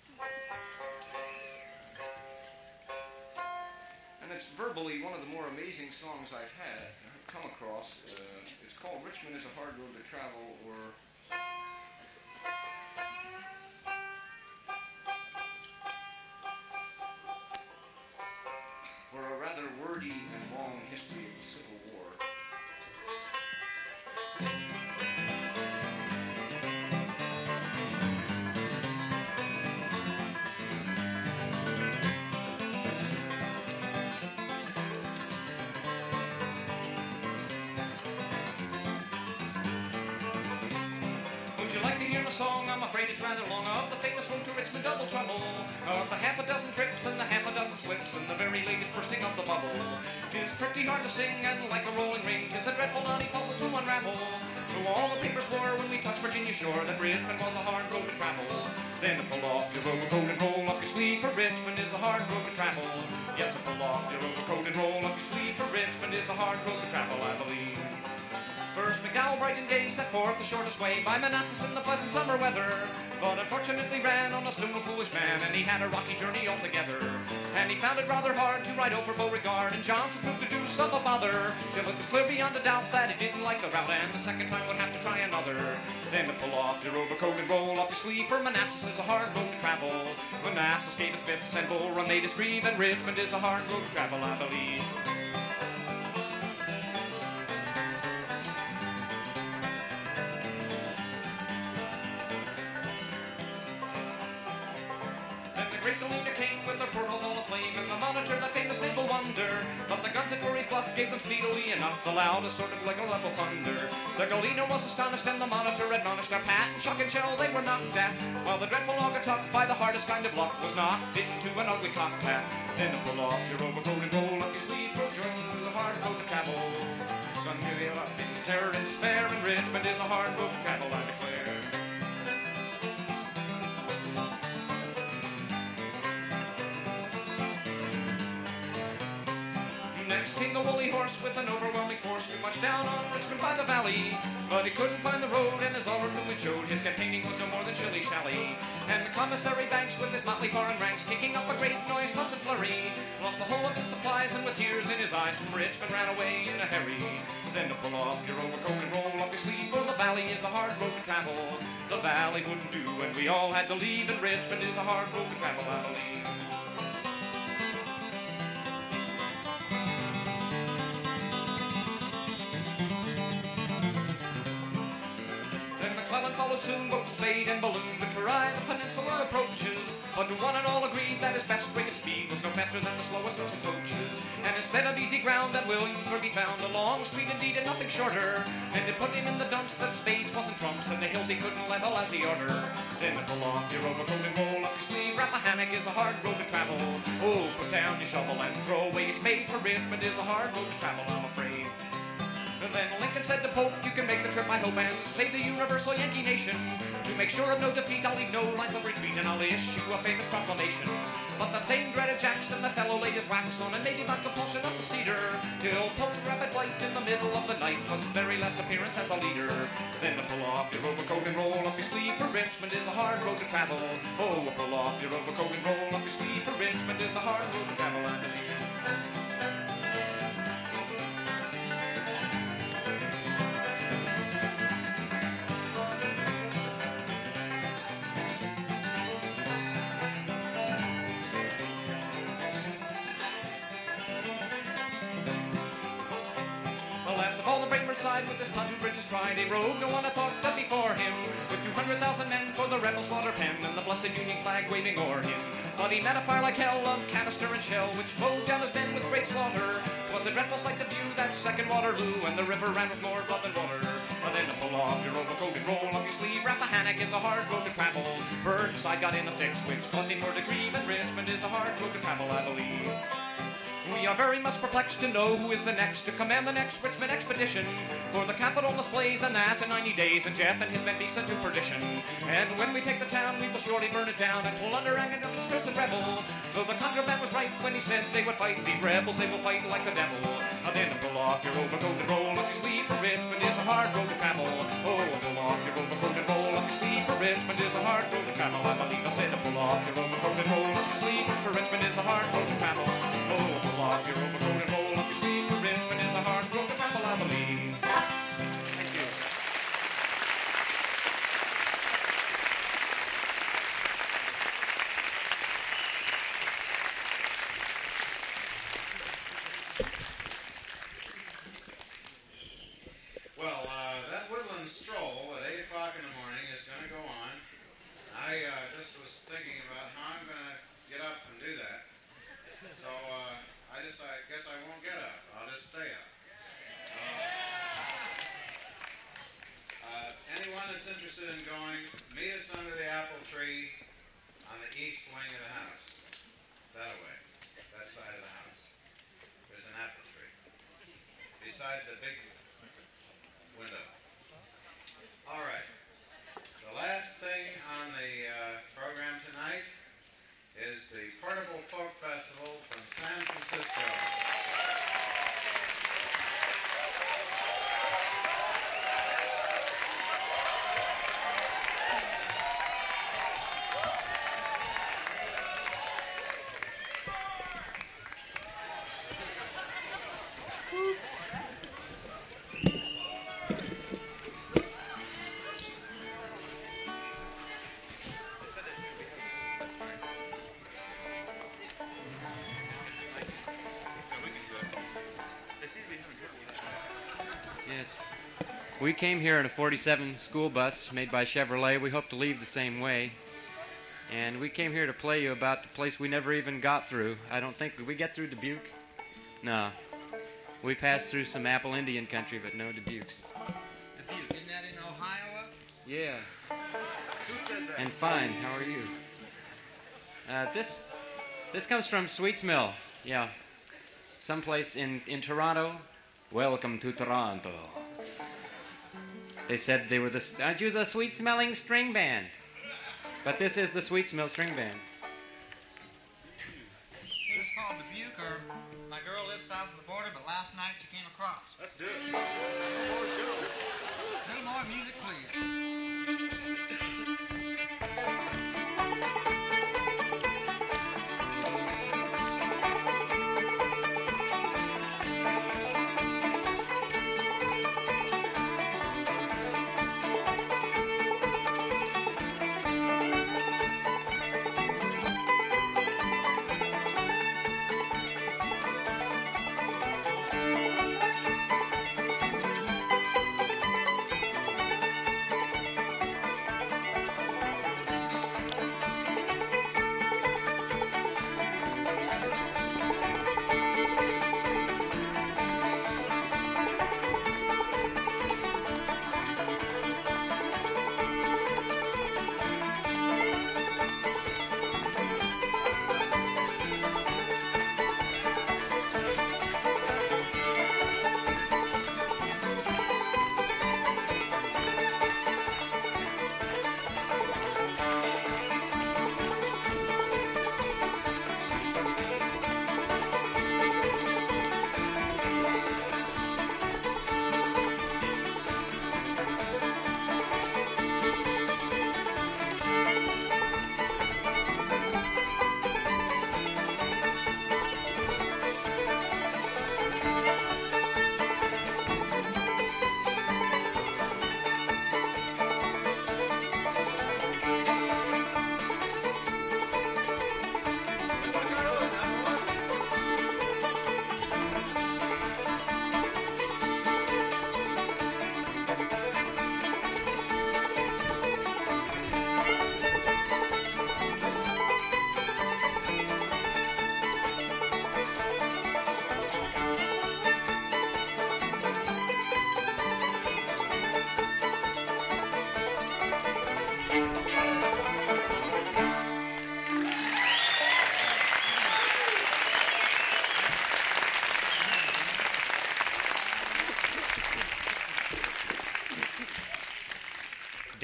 And it's verbally one of the more amazing songs I've had come across. Uh, it's called "Richmond is a Hard Road to Travel," or or a rather wordy and long history of the Civil War. Would you like to hear my song? I'm afraid it's rather long. Of the famous road to Richmond double trouble. Of the half a dozen trips and the half a dozen slips and the very latest bursting of the bubble. 'Tis pretty hard to sing and like a rolling ring 'tis a dreadful naughty puzzle to unravel. Though all the papers swore when we touched Virginia shore that Richmond was a hard road to travel. Then pull off your overcoat and roll up your sleeve, for Richmond is a hard road to travel. Yes, pull off your overcoat and roll up your sleeve, for Richmond is a hard road to travel, I believe. First McDowell, bright and gay, set forth the shortest way by Manassas in the pleasant summer weather. But unfortunately ran on a stone a foolish man, and he had a rocky journey altogether. And he found it rather hard to ride over Beauregard, and Johnson proved the deuce of a bother, till it was clear beyond a doubt that he didn't like the route, and the second time would have to try another. Then to pull off your overcoat and roll up your sleeve, for Manassas is a hard road to travel. Manassas gave us fits, and Bull Run made us grieve, and Richmond is a hard road to travel, I believe. The famous naval wonder, but the guns at Murray's Bluff gave them speedily enough the loudest sort of like a level thunder. The Galena was astonished and the Monitor admonished our Pat, and shock and shell they were knocked at, while the dreadful Naugatuck by the hardest kind of luck was knocked into an ugly cockpit. Then pull off your overcoat and roll up your sleeve, for Richmond is a hard road to travel. Gonna give you up in terror and despair, and Richmond is a hard road to travel, I declare. Next came the woolly horse with an overwhelming force to march down on Richmond by the valley. But he couldn't find the road, and as all recruitment showed, his campaigning was no more than shilly-shally. And the commissary Banks, with his motley foreign ranks, kicking up a great noise, fuss and flurry, lost the whole of his supplies, and with tears in his eyes, from Richmond ran away in a hurry. Then to pull off your overcoat and roll up your sleeve, for the valley is a hard road to travel. The valley wouldn't do, and we all had to leave, and Richmond is a hard road to travel, I believe. Followed soon, both spade and balloon, but to ride the peninsular approaches. But to one and all agreed that his best rate of speed was no faster than the slowest of some coaches. And instead of easy ground at Williamsburg he found a long street indeed and nothing shorter. And it put him in the dumps that spades wasn't trumps, and the hills he couldn't level as he ordered. Then to pull off your overcoat and roll up your sleeve, Rappahannock is a hard road to travel. Oh, put down your shovel and throw away your spade, for Richmond is a hard road to travel, I'm afraid. And then Lincoln said to Polk, you can make the trip, I hope, and save the universal Yankee nation. To make sure of no defeat, I'll leave no lines of retreat, and I'll issue a famous proclamation. But that same dreaded Jackson, the fellow laid his wax on, and made him on compulsion us a cedar, till Polk took rapid flight in the middle of the night, was his very last appearance as a leader. Then to pull off your overcoat and roll up your sleeve, for Richmond is a hard road to travel. Oh, pull off your overcoat and roll up your sleeve, for Richmond is a hard road to travel, I believe. side with his pontoon bridges tried. A rogue no one had thought of before him, with two hundred thousand men for the rebel slaughter pen, and the blessed Union flag waving o'er him. But he met a fire like hell of canister and shell, which mowed down his men with great slaughter. 'Twas a dreadful sight to view, that second Waterloo, and the river ran with more blood than water. And then to pull off your overcoat and roll up your sleeve, wrap a hammock is a hard road to travel. Burnside got in a fix, which cost him more to grieve, and Richmond is a hard road to travel, I believe. We are very much perplexed to know who is the next to command the next Richmond expedition. For the capital must blaze, and that in ninety days, and Jeff and his men be sent to perdition. And when we take the town, we will surely burn it down, and plunder and up this cursed rebel. Though the contraband was right when he said they would fight, these rebels they will fight like the devil. And then pull off your overcoat and roll up your sleeve, for Richmond is a hard road to travel. Oh, pull off your overcoat and roll up your sleeve, for Richmond is a hard road to travel. I believe I said pull off your overcoat and roll up your sleeve, for Richmond is a hard road to travel. Oh, pull off your overcoat and roll up your sleeve, for Richmond is a hard road to travel, I believe. Thank you. Well, uh, that woodland stroll at eight o'clock in the morning is going to go on. I uh, just was thinking about how I'm going to get up and do that. So uh, I just, I guess I won't get up. I'll just stay up. Uh, uh, anyone that's interested in going, meet us under the apple tree on the east wing of the house. That way. That side of the house. There's an apple tree. Beside the big window. All right. The last thing on the uh, program tonight is the Portable Folk Festival from San Francisco. Yes. We came here in a forty-seven school bus made by Chevrolet. We hope to leave the same way. And we came here to play you about the place we never even got through. I don't think, did we get through Dubuque? No. We passed through some Apple Indian country, but no Dubukes. Dubuque, isn't that in Ohio? Yeah. Who said that? And fine, how are you? Uh, this, this comes from Sweets Mill. Yeah. Someplace in, in Toronto. Welcome to Toronto. They said they were the, aren't you the sweet-smelling string band? But this is the Sweet Smell String Band. This is called Dubuque, or my girl lives south of the border, but last night she came across. Let's do it. More jokes. A little more music, please.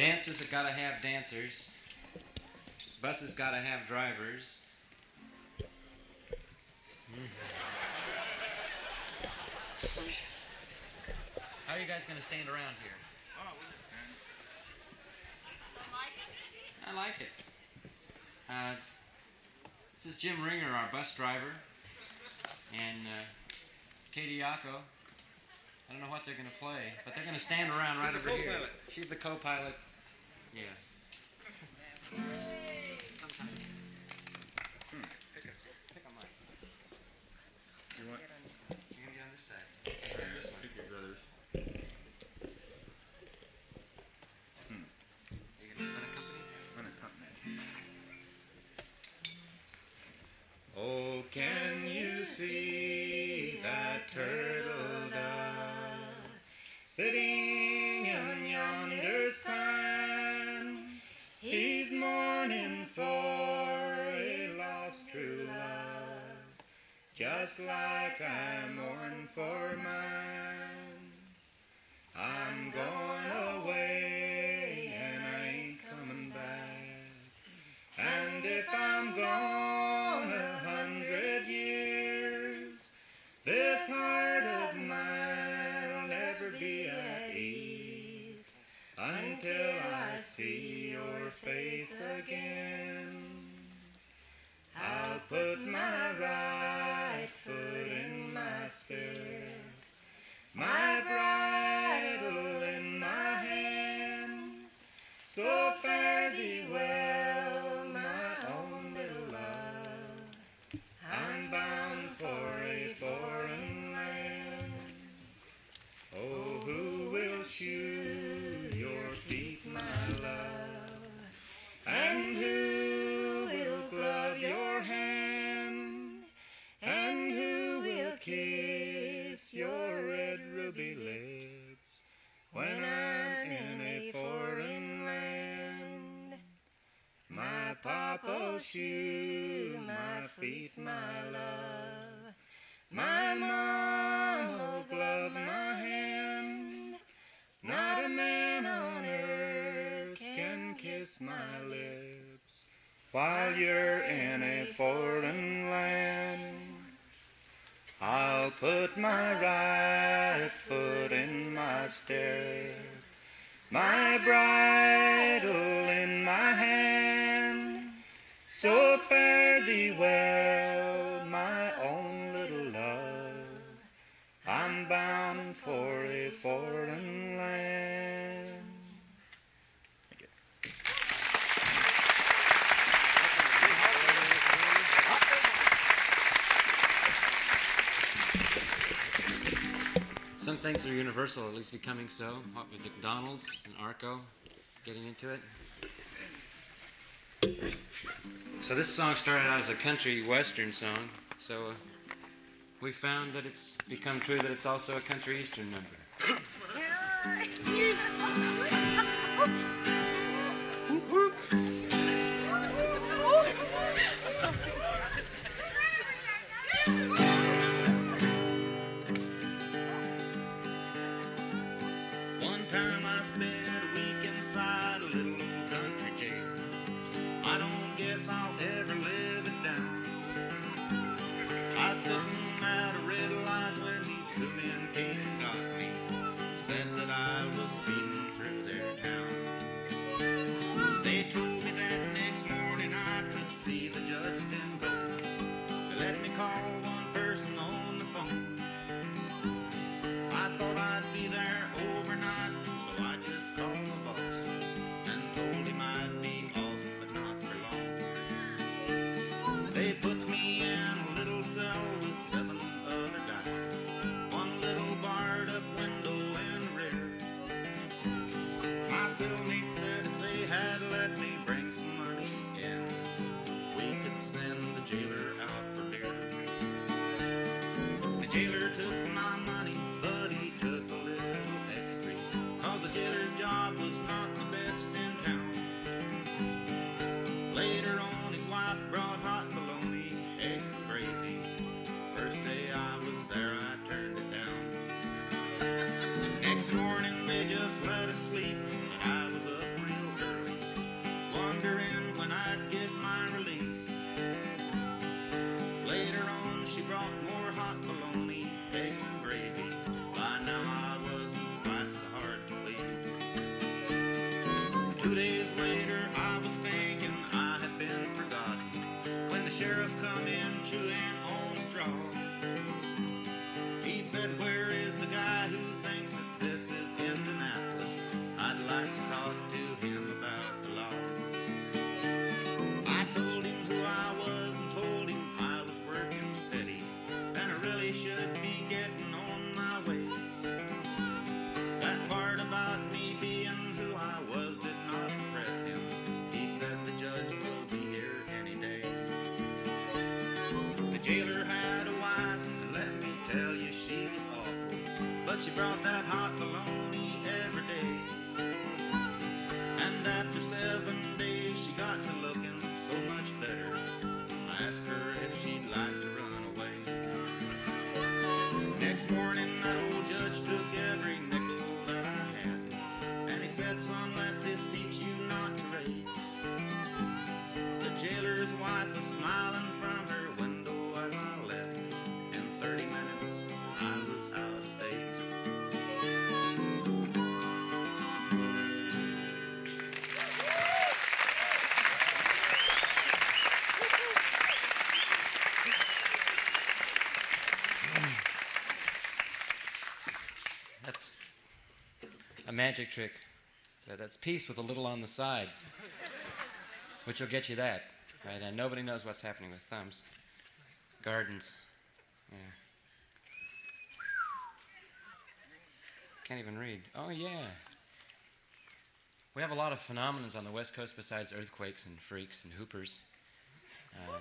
Dances have got to have dancers. Buses got to have drivers. How are you guys going to stand around here? Oh, we'll just stand. I like it. Uh, this is Jim Ringer, our bus driver, and uh, Katie Yako. I don't know what they're going to play, but they're going to stand around right She's over the here. co-pilot. She's the co-pilot. Yeah. Hmm. Pick a mic. You want? You're going to be on this side. Okay, right, this one. Pick your brothers. Hmm. Are you going to unaccompany? Unaccompanied. Oh, can you see that turtle dove sitting in yonder's pine? He's mourning for a lost true love, just like I mourn for mine. I'm going away and I ain't coming back. And if I'm gone a hundred years, this heart of mine'll never be at ease until I see your face again. I'll put my right foot in my stirrup, my bridle in my hand. So fare thee well, my own little love. I'm bound for a foreign land. Oh, who will shoe your feet, my love? And who will glove your hand? And who will kiss your red ruby lips when I'm in a foreign land? My papa'll shoe my feet, my love. My mama'll glove my hand. Not a man on earth can kiss my lips while you're in a foreign land. I'll put my right foot in my stirrup, my bridle in my hand. So fare thee well, my own little love. I'm bound for a foreign land. Thank you. Some things are universal, at least becoming so. What with McDonald's and Arco getting into it. So this song started out as a country western song. So uh, we found that it's become true that it's also a country eastern number. One time I spent a week inside a little old country jail. I don't guess I'll ever live it down. I was sitting at a red light when these two men came and got me. Said that I was sheriff come in chewing on a straw. He said, where is the guy who thinks that this is Indianapolis? I'd like to talk to him about the law. I told him who I was and told him I was working steady, and I really should be getting on my way. That part about me being who I was did not impress him. He said the judge will be here any day. The jailer had a wife, and let me tell you she was awful, but she brought that hot bologna every day. And after seven days she got to looking so much better. I asked her if she'd like to run away. Next morning that old judge took every nickel that I had, and he said, son, let this teach you not to race. The jailer's wife was smiling from her window as I left. In thirty minutes I was out of state. That's a magic trick. Uh, That's peace with a little on the side, which will get you that, right? And nobody knows what's happening with thumbs. Gardens. Yeah. Can't even read. Oh, yeah. We have a lot of phenomena on the West Coast besides earthquakes and freaks and hoopers. Uh,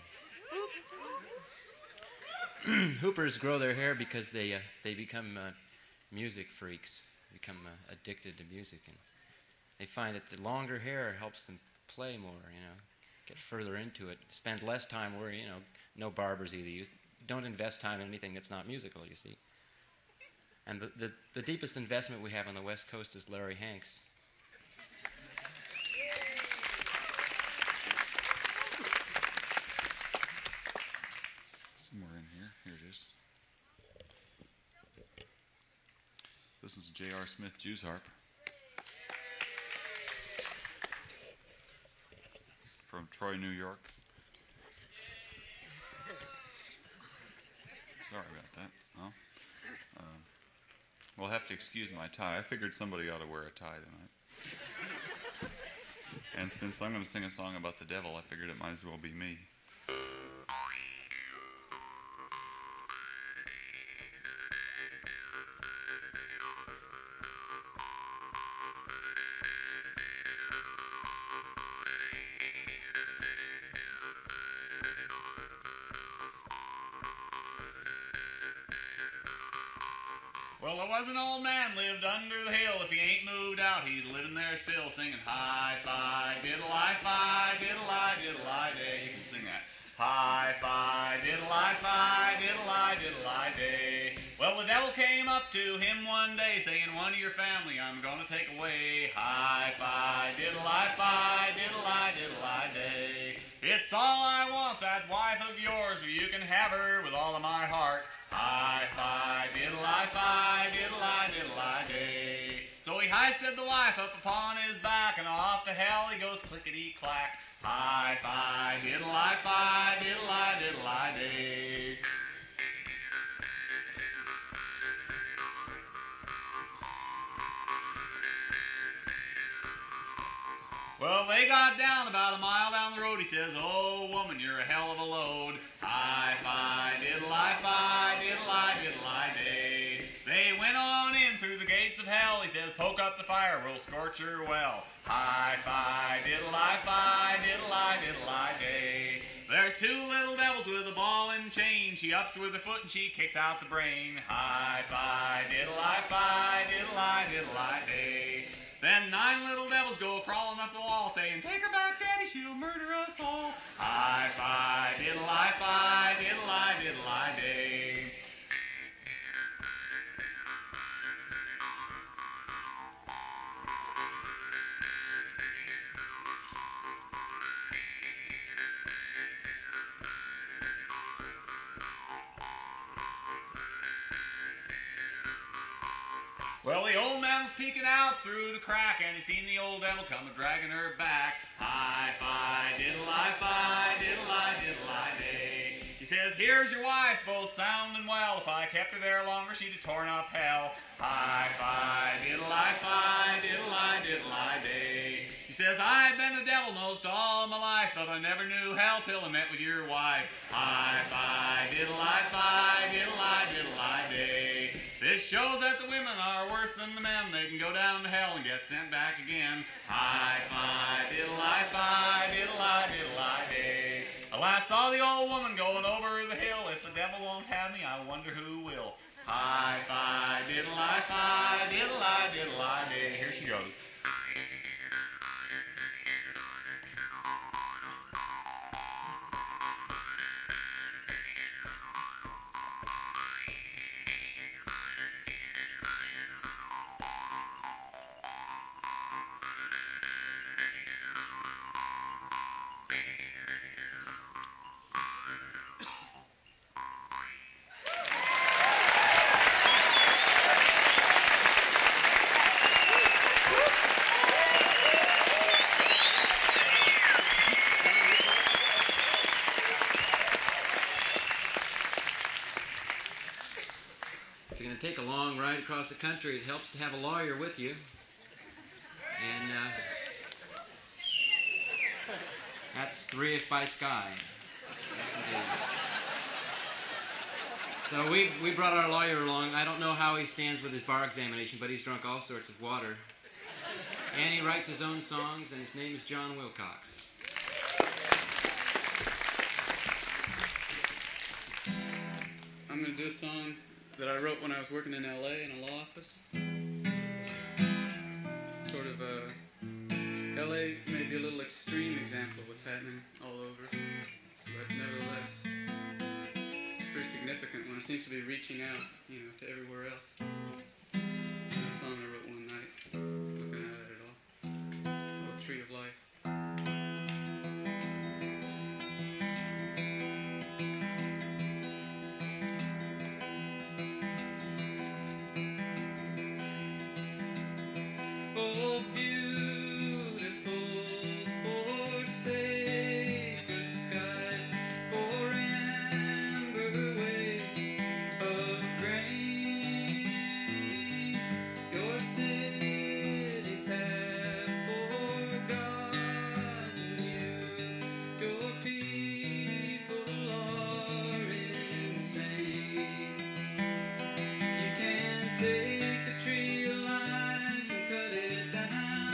hoopers grow their hair because they uh, they become uh, music freaks, become uh, addicted to music, and they find that the longer hair helps them play more, you know, get further into it, spend less time worrying, you know, no barbers either. You don't invest time in anything that's not musical, you see. And the, the, the deepest investment we have on the West Coast is Larry Hanks. Somewhere in here. Here it is. This is J R Smith Jew's harp. From Troy, New York. Sorry about that. Well, uh, we'll have to excuse my tie. I figured somebody ought to wear a tie tonight. And since I'm going to sing a song about the devil, I figured it might as well be me. Well, there was an old man lived under the hill. If he ain't moved out, he's living there still, singing hi-fi, diddle-i-fi, diddle-i, diddle-i day. You can sing that. Hi-fi, diddle-i-fi, diddle-i, diddle-i day. Well, the devil came up to him one day, saying, one of your family I'm gonna take away. Hi-fi, diddle-i-fi, diddle-i, diddle-i day. It's all I want, that wife of yours, but you can have her with all of my heart. Hi-fi, diddle-i-fi, diddle-i, diddle-i day. So he hoisted the wife up upon his back, and off to hell he goes clickety-clack. Hi-fi, diddle-i-fi, diddle-i, diddle-i day. Well, they got down about a mile down the road. He says, oh, woman, you're a hell of a load. Hi-fi, diddle-i-fi, diddle-i, diddle-i day. They went on in through the gates of hell. He says, poke up the fire, we'll scorch her well. Hi-fi, diddle-i-fi, diddle-i, diddle-i day. There's two little devils with a ball and chain. She ups with her foot and she kicks out the brain. Hi-fi, diddle-i-fi, diddle-i, diddle-i day. Then nine little devils go crawling up the wall, saying, take her back, Daddy, she'll murder us all. Hi-fi, diddle-i-fi, diddle-i, diddle-i day. Well, the old man was peeking out through the crack, and he seen the old devil come a-dragging her back. Hi-fi, diddle-i-fi, diddle-i, diddle-i day. He says, here's your wife, both sound and well. If I kept her there longer, she'd have torn up hell. Hi-fi, diddle-I-fi, diddle-I, diddle-I day. He says, I've been the devil most all my life, but I never knew hell till I met with your wife. Hi-fi, diddle-I-fi, diddle-I, diddle-I day. This shows that the women are worse than the men. They can go down to hell and get sent back again. Hi-fi, diddle-I-fi, diddle-I, diddle-I day. Alas, saw the old woman going over the hill. If the devil won't have me, I wonder who will. Hi-fi, diddle-I-fi, diddle-I, diddle-I day. Here she goes. Take a long ride across the country, it helps to have a lawyer with you. And uh, that's Three If by Sky. Yes, indeed. So we, we brought our lawyer along. I don't know how he stands with his bar examination, but he's drunk all sorts of water. And he writes his own songs, and his name is John Wilcox. I'm going to do a song that I wrote when I was working in L A in a law office. Sort of a L A may be a little extreme example of what's happening all over, but nevertheless, it's pretty significant when it seems to be reaching out, you know, to everywhere else. This song I wrote one night, looking at it all. It's called Tree of Life. Take the tree of life and cut it down.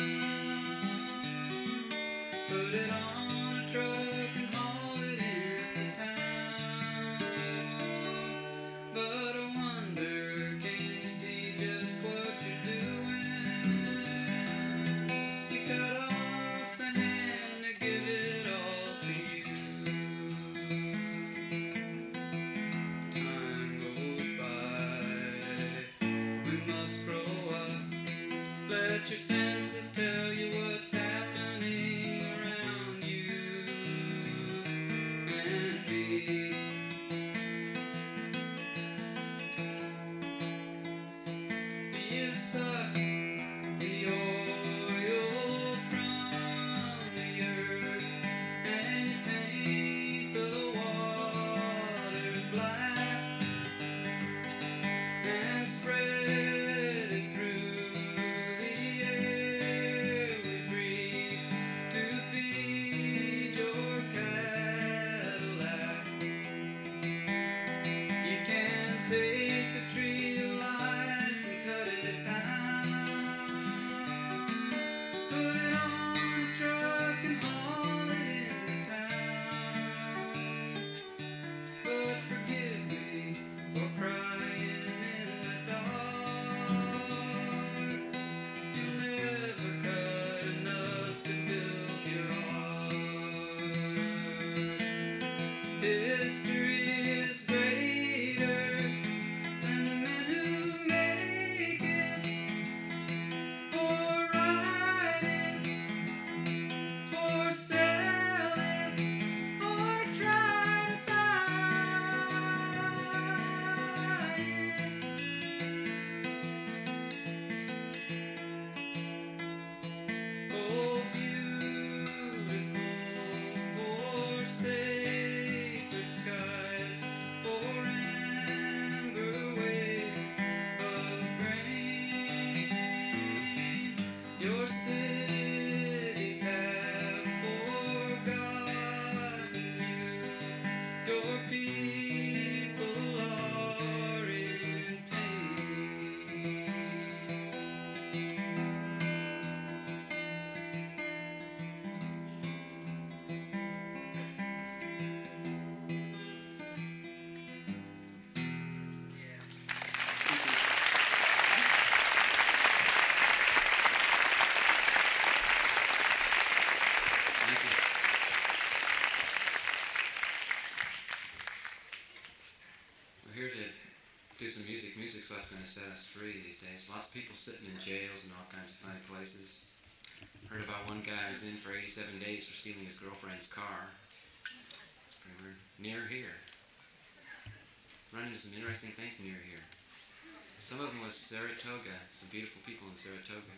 some music. Music's what's going to set us free these days. Lots of people sitting in jails and all kinds of funny places. Heard about one guy who's in for eighty-seven days for stealing his girlfriend's car. We're near here. Run into some interesting things near here. Some of them was Saratoga. Some beautiful people in Saratoga.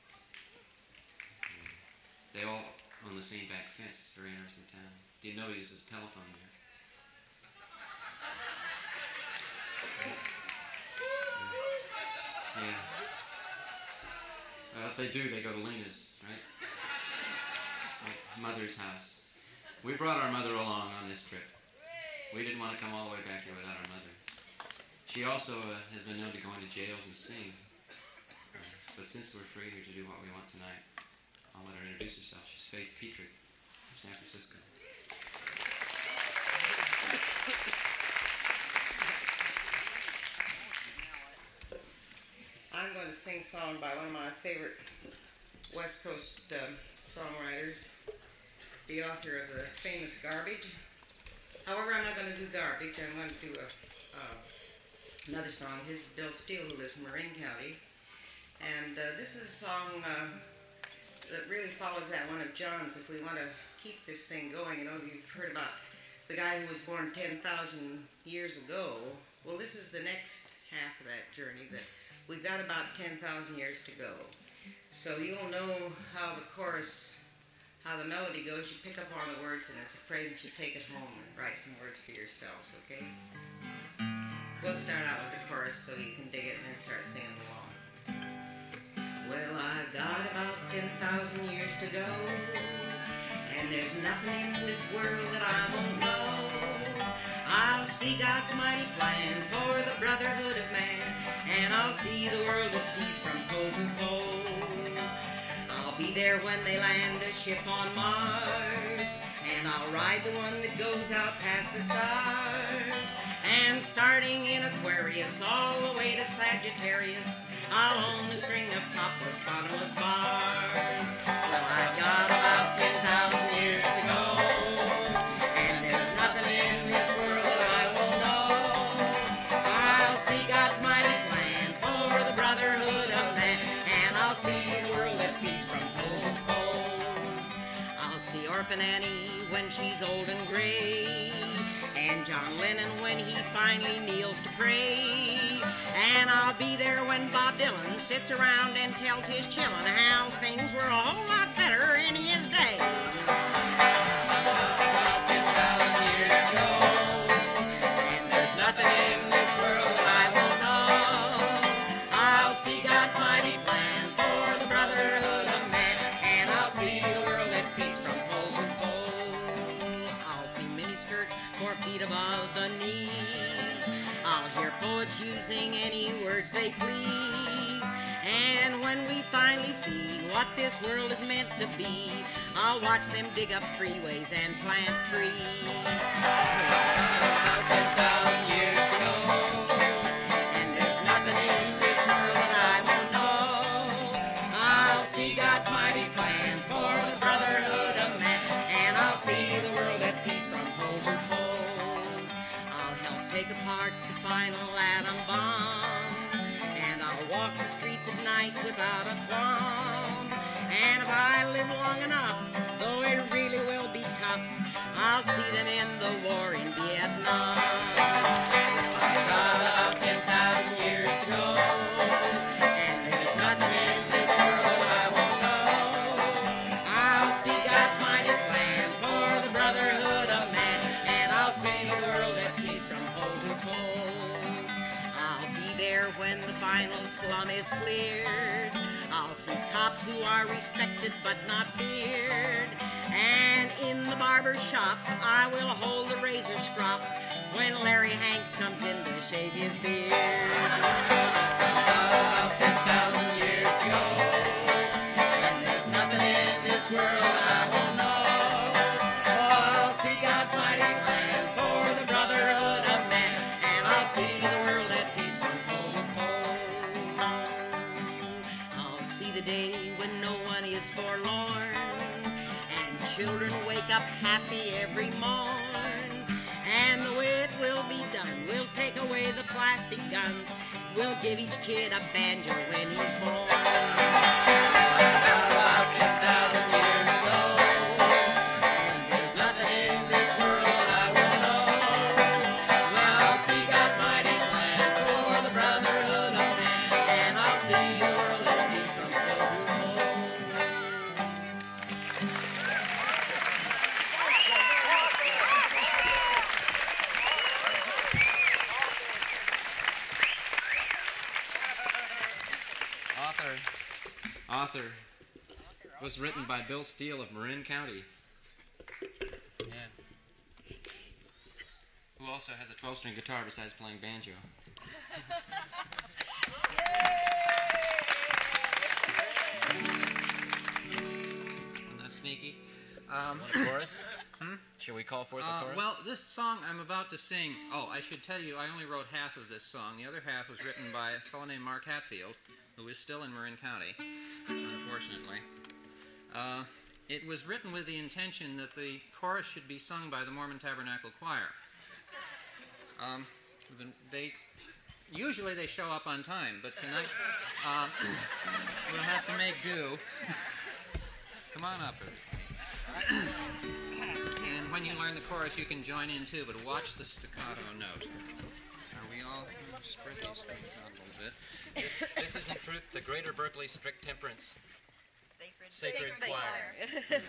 And they all own the same back fence. It's a very interesting town. Didn't know he uses a telephone there. Yeah. Well, if they do, they go to Lena's, right? My mother's house. We brought our mother along on this trip. We didn't want to come all the way back here without our mother. She also uh, has been known to go into jails and sing. Uh, but since we're free here to do what we want tonight, I'll let her introduce herself. She's Faith Petrick from San Francisco. I'm going to sing a song by one of my favorite West Coast uh, songwriters, the author of the famous Garbage. However, I'm not going to do Garbage. I'm going to do a, uh, another song. His is Bill Steele, who lives in Marin County. And uh, this is a song uh, that really follows that one of John's. If we want to keep this thing going, you know, you've heard about the guy who was born ten thousand years ago. Well, this is the next half of that journey. That we've got about ten thousand years to go. So you'll know how the chorus, how the melody goes. You pick up on the words, and it's a phrase that you take it home and write some words for yourselves, okay? We'll start out with the chorus so you can dig it and then start singing along. Well, I've got about ten thousand years to go, and there's nothing in this world that I won't know. I'll see God's mighty plan for the brotherhood of man, and I'll see the world at peace from pole to pole. I'll be there when they land a ship on Mars, and I'll ride the one that goes out past the stars. And starting in Aquarius all the way to Sagittarius, I'll own a string of topless, bottomless bars. Well, I've got about ten thousand years to go, and there's nothing in this world that I won't know. I'll see God's mighty plan for the brotherhood of man, and I'll see the world at peace from pole to pole. I'll see Orphan Annie when she's old and gray, and John Lennon when he finally kneels to pray. And I'll be there when Bob Dylan sits around and tells his chillin' how things were a whole lot better in his day. About ten thousand years ago, and there's nothing in this world that I won't know. I'll see God's mighty plan for the brotherhood of man, and I'll see the world at peace from pole to pole. I'll see miniskirts four feet above the knees. I'll hear poets using any words they please. And when we finally see what this world is meant to be, I'll watch them dig up freeways and plant trees. About ten thousand years to go, and there's nothing in this world that I won't know. I'll see God's mighty plan for the brotherhood of man, and I'll see the world at peace from pole to pole. I'll help take apart the final atom bomb, and I'll walk the streets at night without a qualm. And if I live long enough, though it really will be tough, I'll see them in the war in Vietnam. I've got about ten thousand years to go, and there's nothing in this world I won't know. I'll see God's mighty plan for the brotherhood of man, and I'll see the world at peace from pole to pole. I'll be there when the final slum is cleared. I'll see cops who are respected but not feared. And in the barber shop, I will hold the razor strop when Larry Hanks comes in to shave his beard. About ten thousand years to go, and there's nothing in this world I won't know. Oh, I'll see God's mighty plan for the brotherhood of man, and I'll see the world at peace from pole to pole. I'll see the day when no one is forlorn, and children wake up happy every morn. And the way it will be done, we'll take away the plastic guns we'll give each kid a banjo when he's born. About ten thousand years ago, there's nothing in this world I will know. I'll see God's mighty plan for the brotherhood of man, and I'll see the world in peace from pole to pole. Author, author was written by Bill Steele of Marin County. Yeah. Who also has a twelve-string guitar besides playing banjo. Isn't that sneaky? Um, Want a chorus? Hmm? Shall we call forth the Uh, chorus? well, this song I'm about to sing, oh, I should tell you, I only wrote half of this song. The other half was written by a fellow named Mark Hatfield, who is still in Marin County, unfortunately. Uh, it was written with the intention that the chorus should be sung by the Mormon Tabernacle Choir. Um, they usually they show up on time, but tonight uh, we'll have to make do. Come on up, everybody. And when you learn the chorus, you can join in too, but watch the staccato note. Are we all spread these things out a little bit? This is in truth the Greater Berkeley Strict Temperance Sacred, Sacred, Sacred Choir.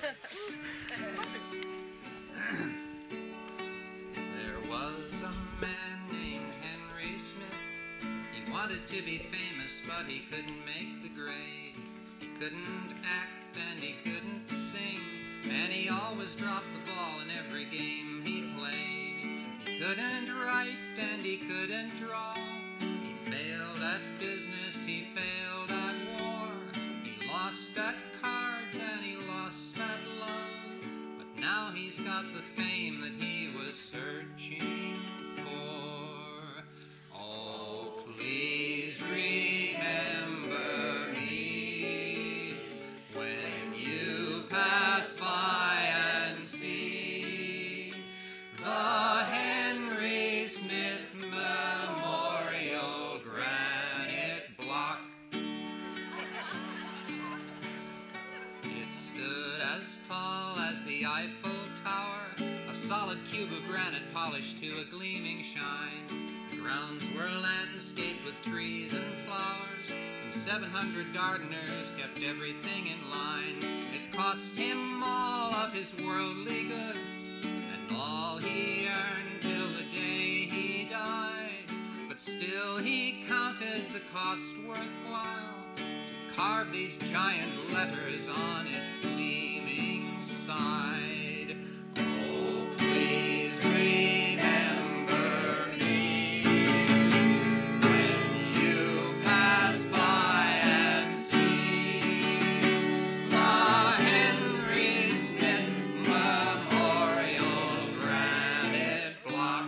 There was a man named Henry Smith. He wanted to be famous, but he couldn't make the grade. He couldn't act and he couldn't sing, and he always dropped the ball in every game he played. He couldn't write and he couldn't draw. He failed at business, he failed at war. He lost at cards and he lost at love. But now he's got the fame that he was searching for. Oh, please remember me when you pass by and see the Henry Smith Memorial granite block. It stood as tall as the Eiffel Tower, a solid cube of granite polished to a gleaming shine. The grounds were landscaped with trees and flowers, and seven hundred gardeners kept everything in line. It cost him all of his worldly goods, and all he earned till the day he died. But still he counted the cost worthwhile to carve these giant letters on its gleaming side. Oh, please remember me when you pass by and see the Henry Smith Memorial granite block.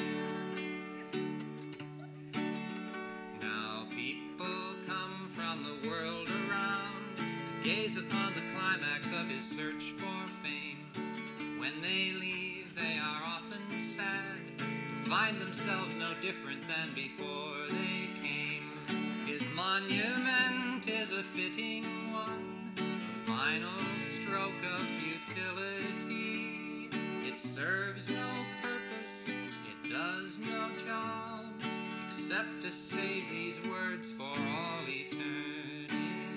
Now people come from the world around to gaze upon the climax of his search for fame. When they leave, they are often sad to find themselves no different than before they came. His monument is a fitting one, the final stroke of futility. It serves no purpose, it does no job, except to save these words for all eternity.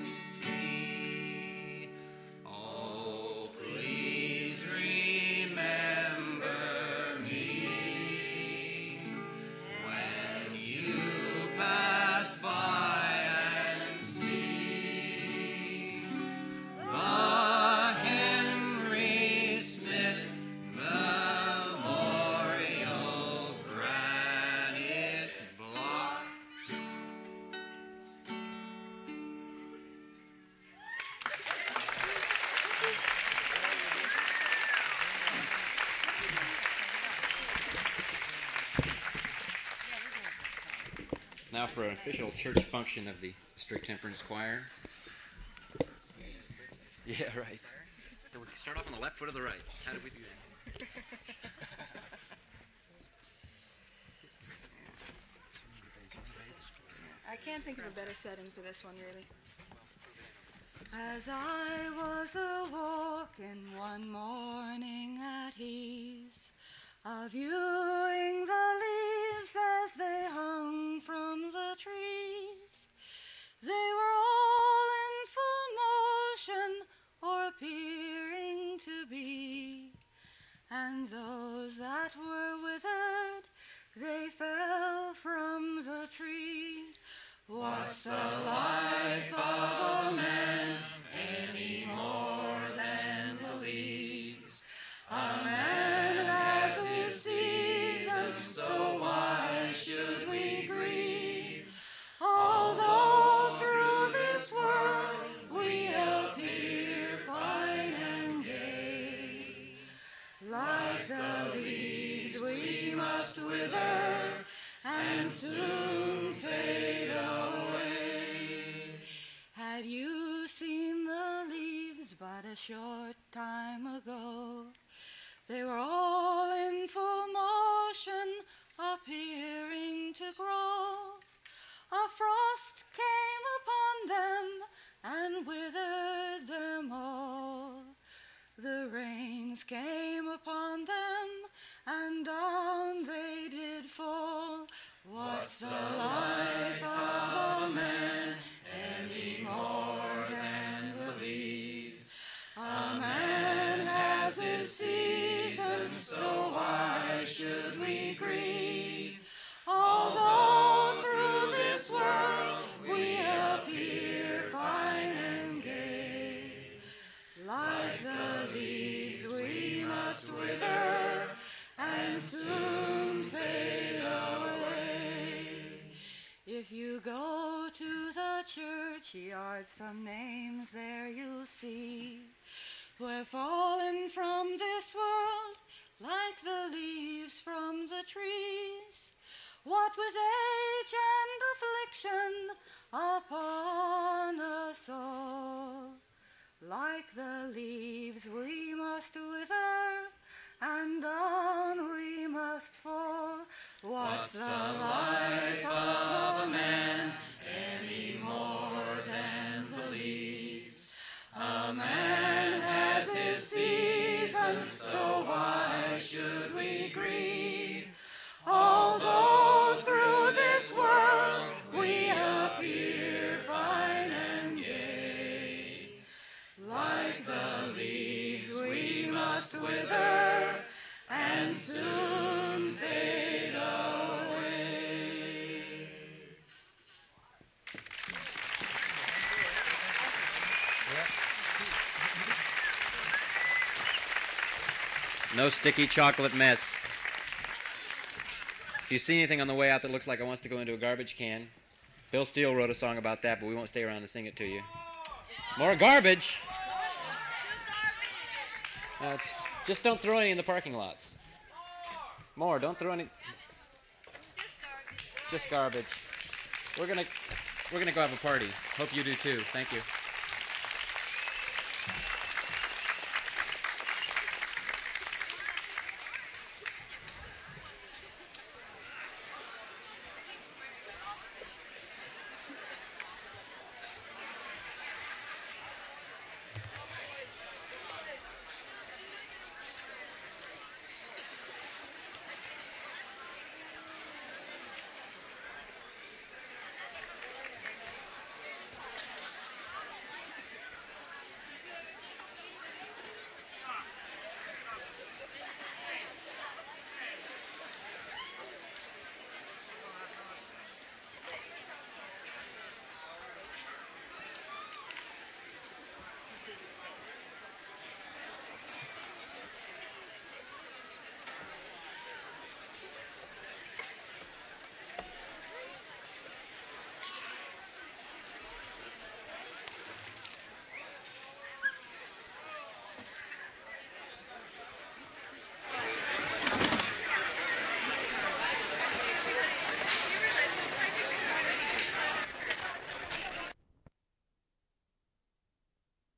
Oh, please remember me when you pass by and see the Henry Smith Memorial granite block. Now for an official church function of the Strict Temperance Choir. Yeah, right. So we start off on the left foot of the right. How did we do that? I can't think of a better setting for this one, really. As I was a-walking one morning at ease, a-viewing the leaves as they hung from the trees, they were all in full motion, or appearing to be, and those that were withered, they fell from the tree. What's the life of a man any more than the leaves? A man has his season, so why should we grieve? Although through this world we appear fine and gay, like the leaves we must wither and soon fade away. Have you seen the leaves but a short time ago? They were all in full motion, appearing to grow. A frost came upon them and withered them all. The rains came upon them and down they did fall. What's the life of a man any more than the leaves? A man has his season, so why should we grieve? Although through this world we appear fine and gay, like the leaves we must wither and soon fade away. If you go to the churchyard, some names there you'll see, we're fallen from this world like the leaves from the trees. What with age and affliction upon us all, like the leaves we must wither and down we must fall. What's the life of a man any more than the leaves? A man has his season, so why should we grieve? Although through this world we appear fine and gay, like the leaves we must wither and soon fade away. No sticky chocolate mess. If you see anything on the way out that looks like it wants to go into a garbage can, Bill Steele wrote a song about that, but we won't stay around to sing it to you. More garbage! Uh, just don't throw any in the parking lots. More, don't throw any. Just garbage. We're gonna, we're gonna go have a party. Hope you do too. Thank you.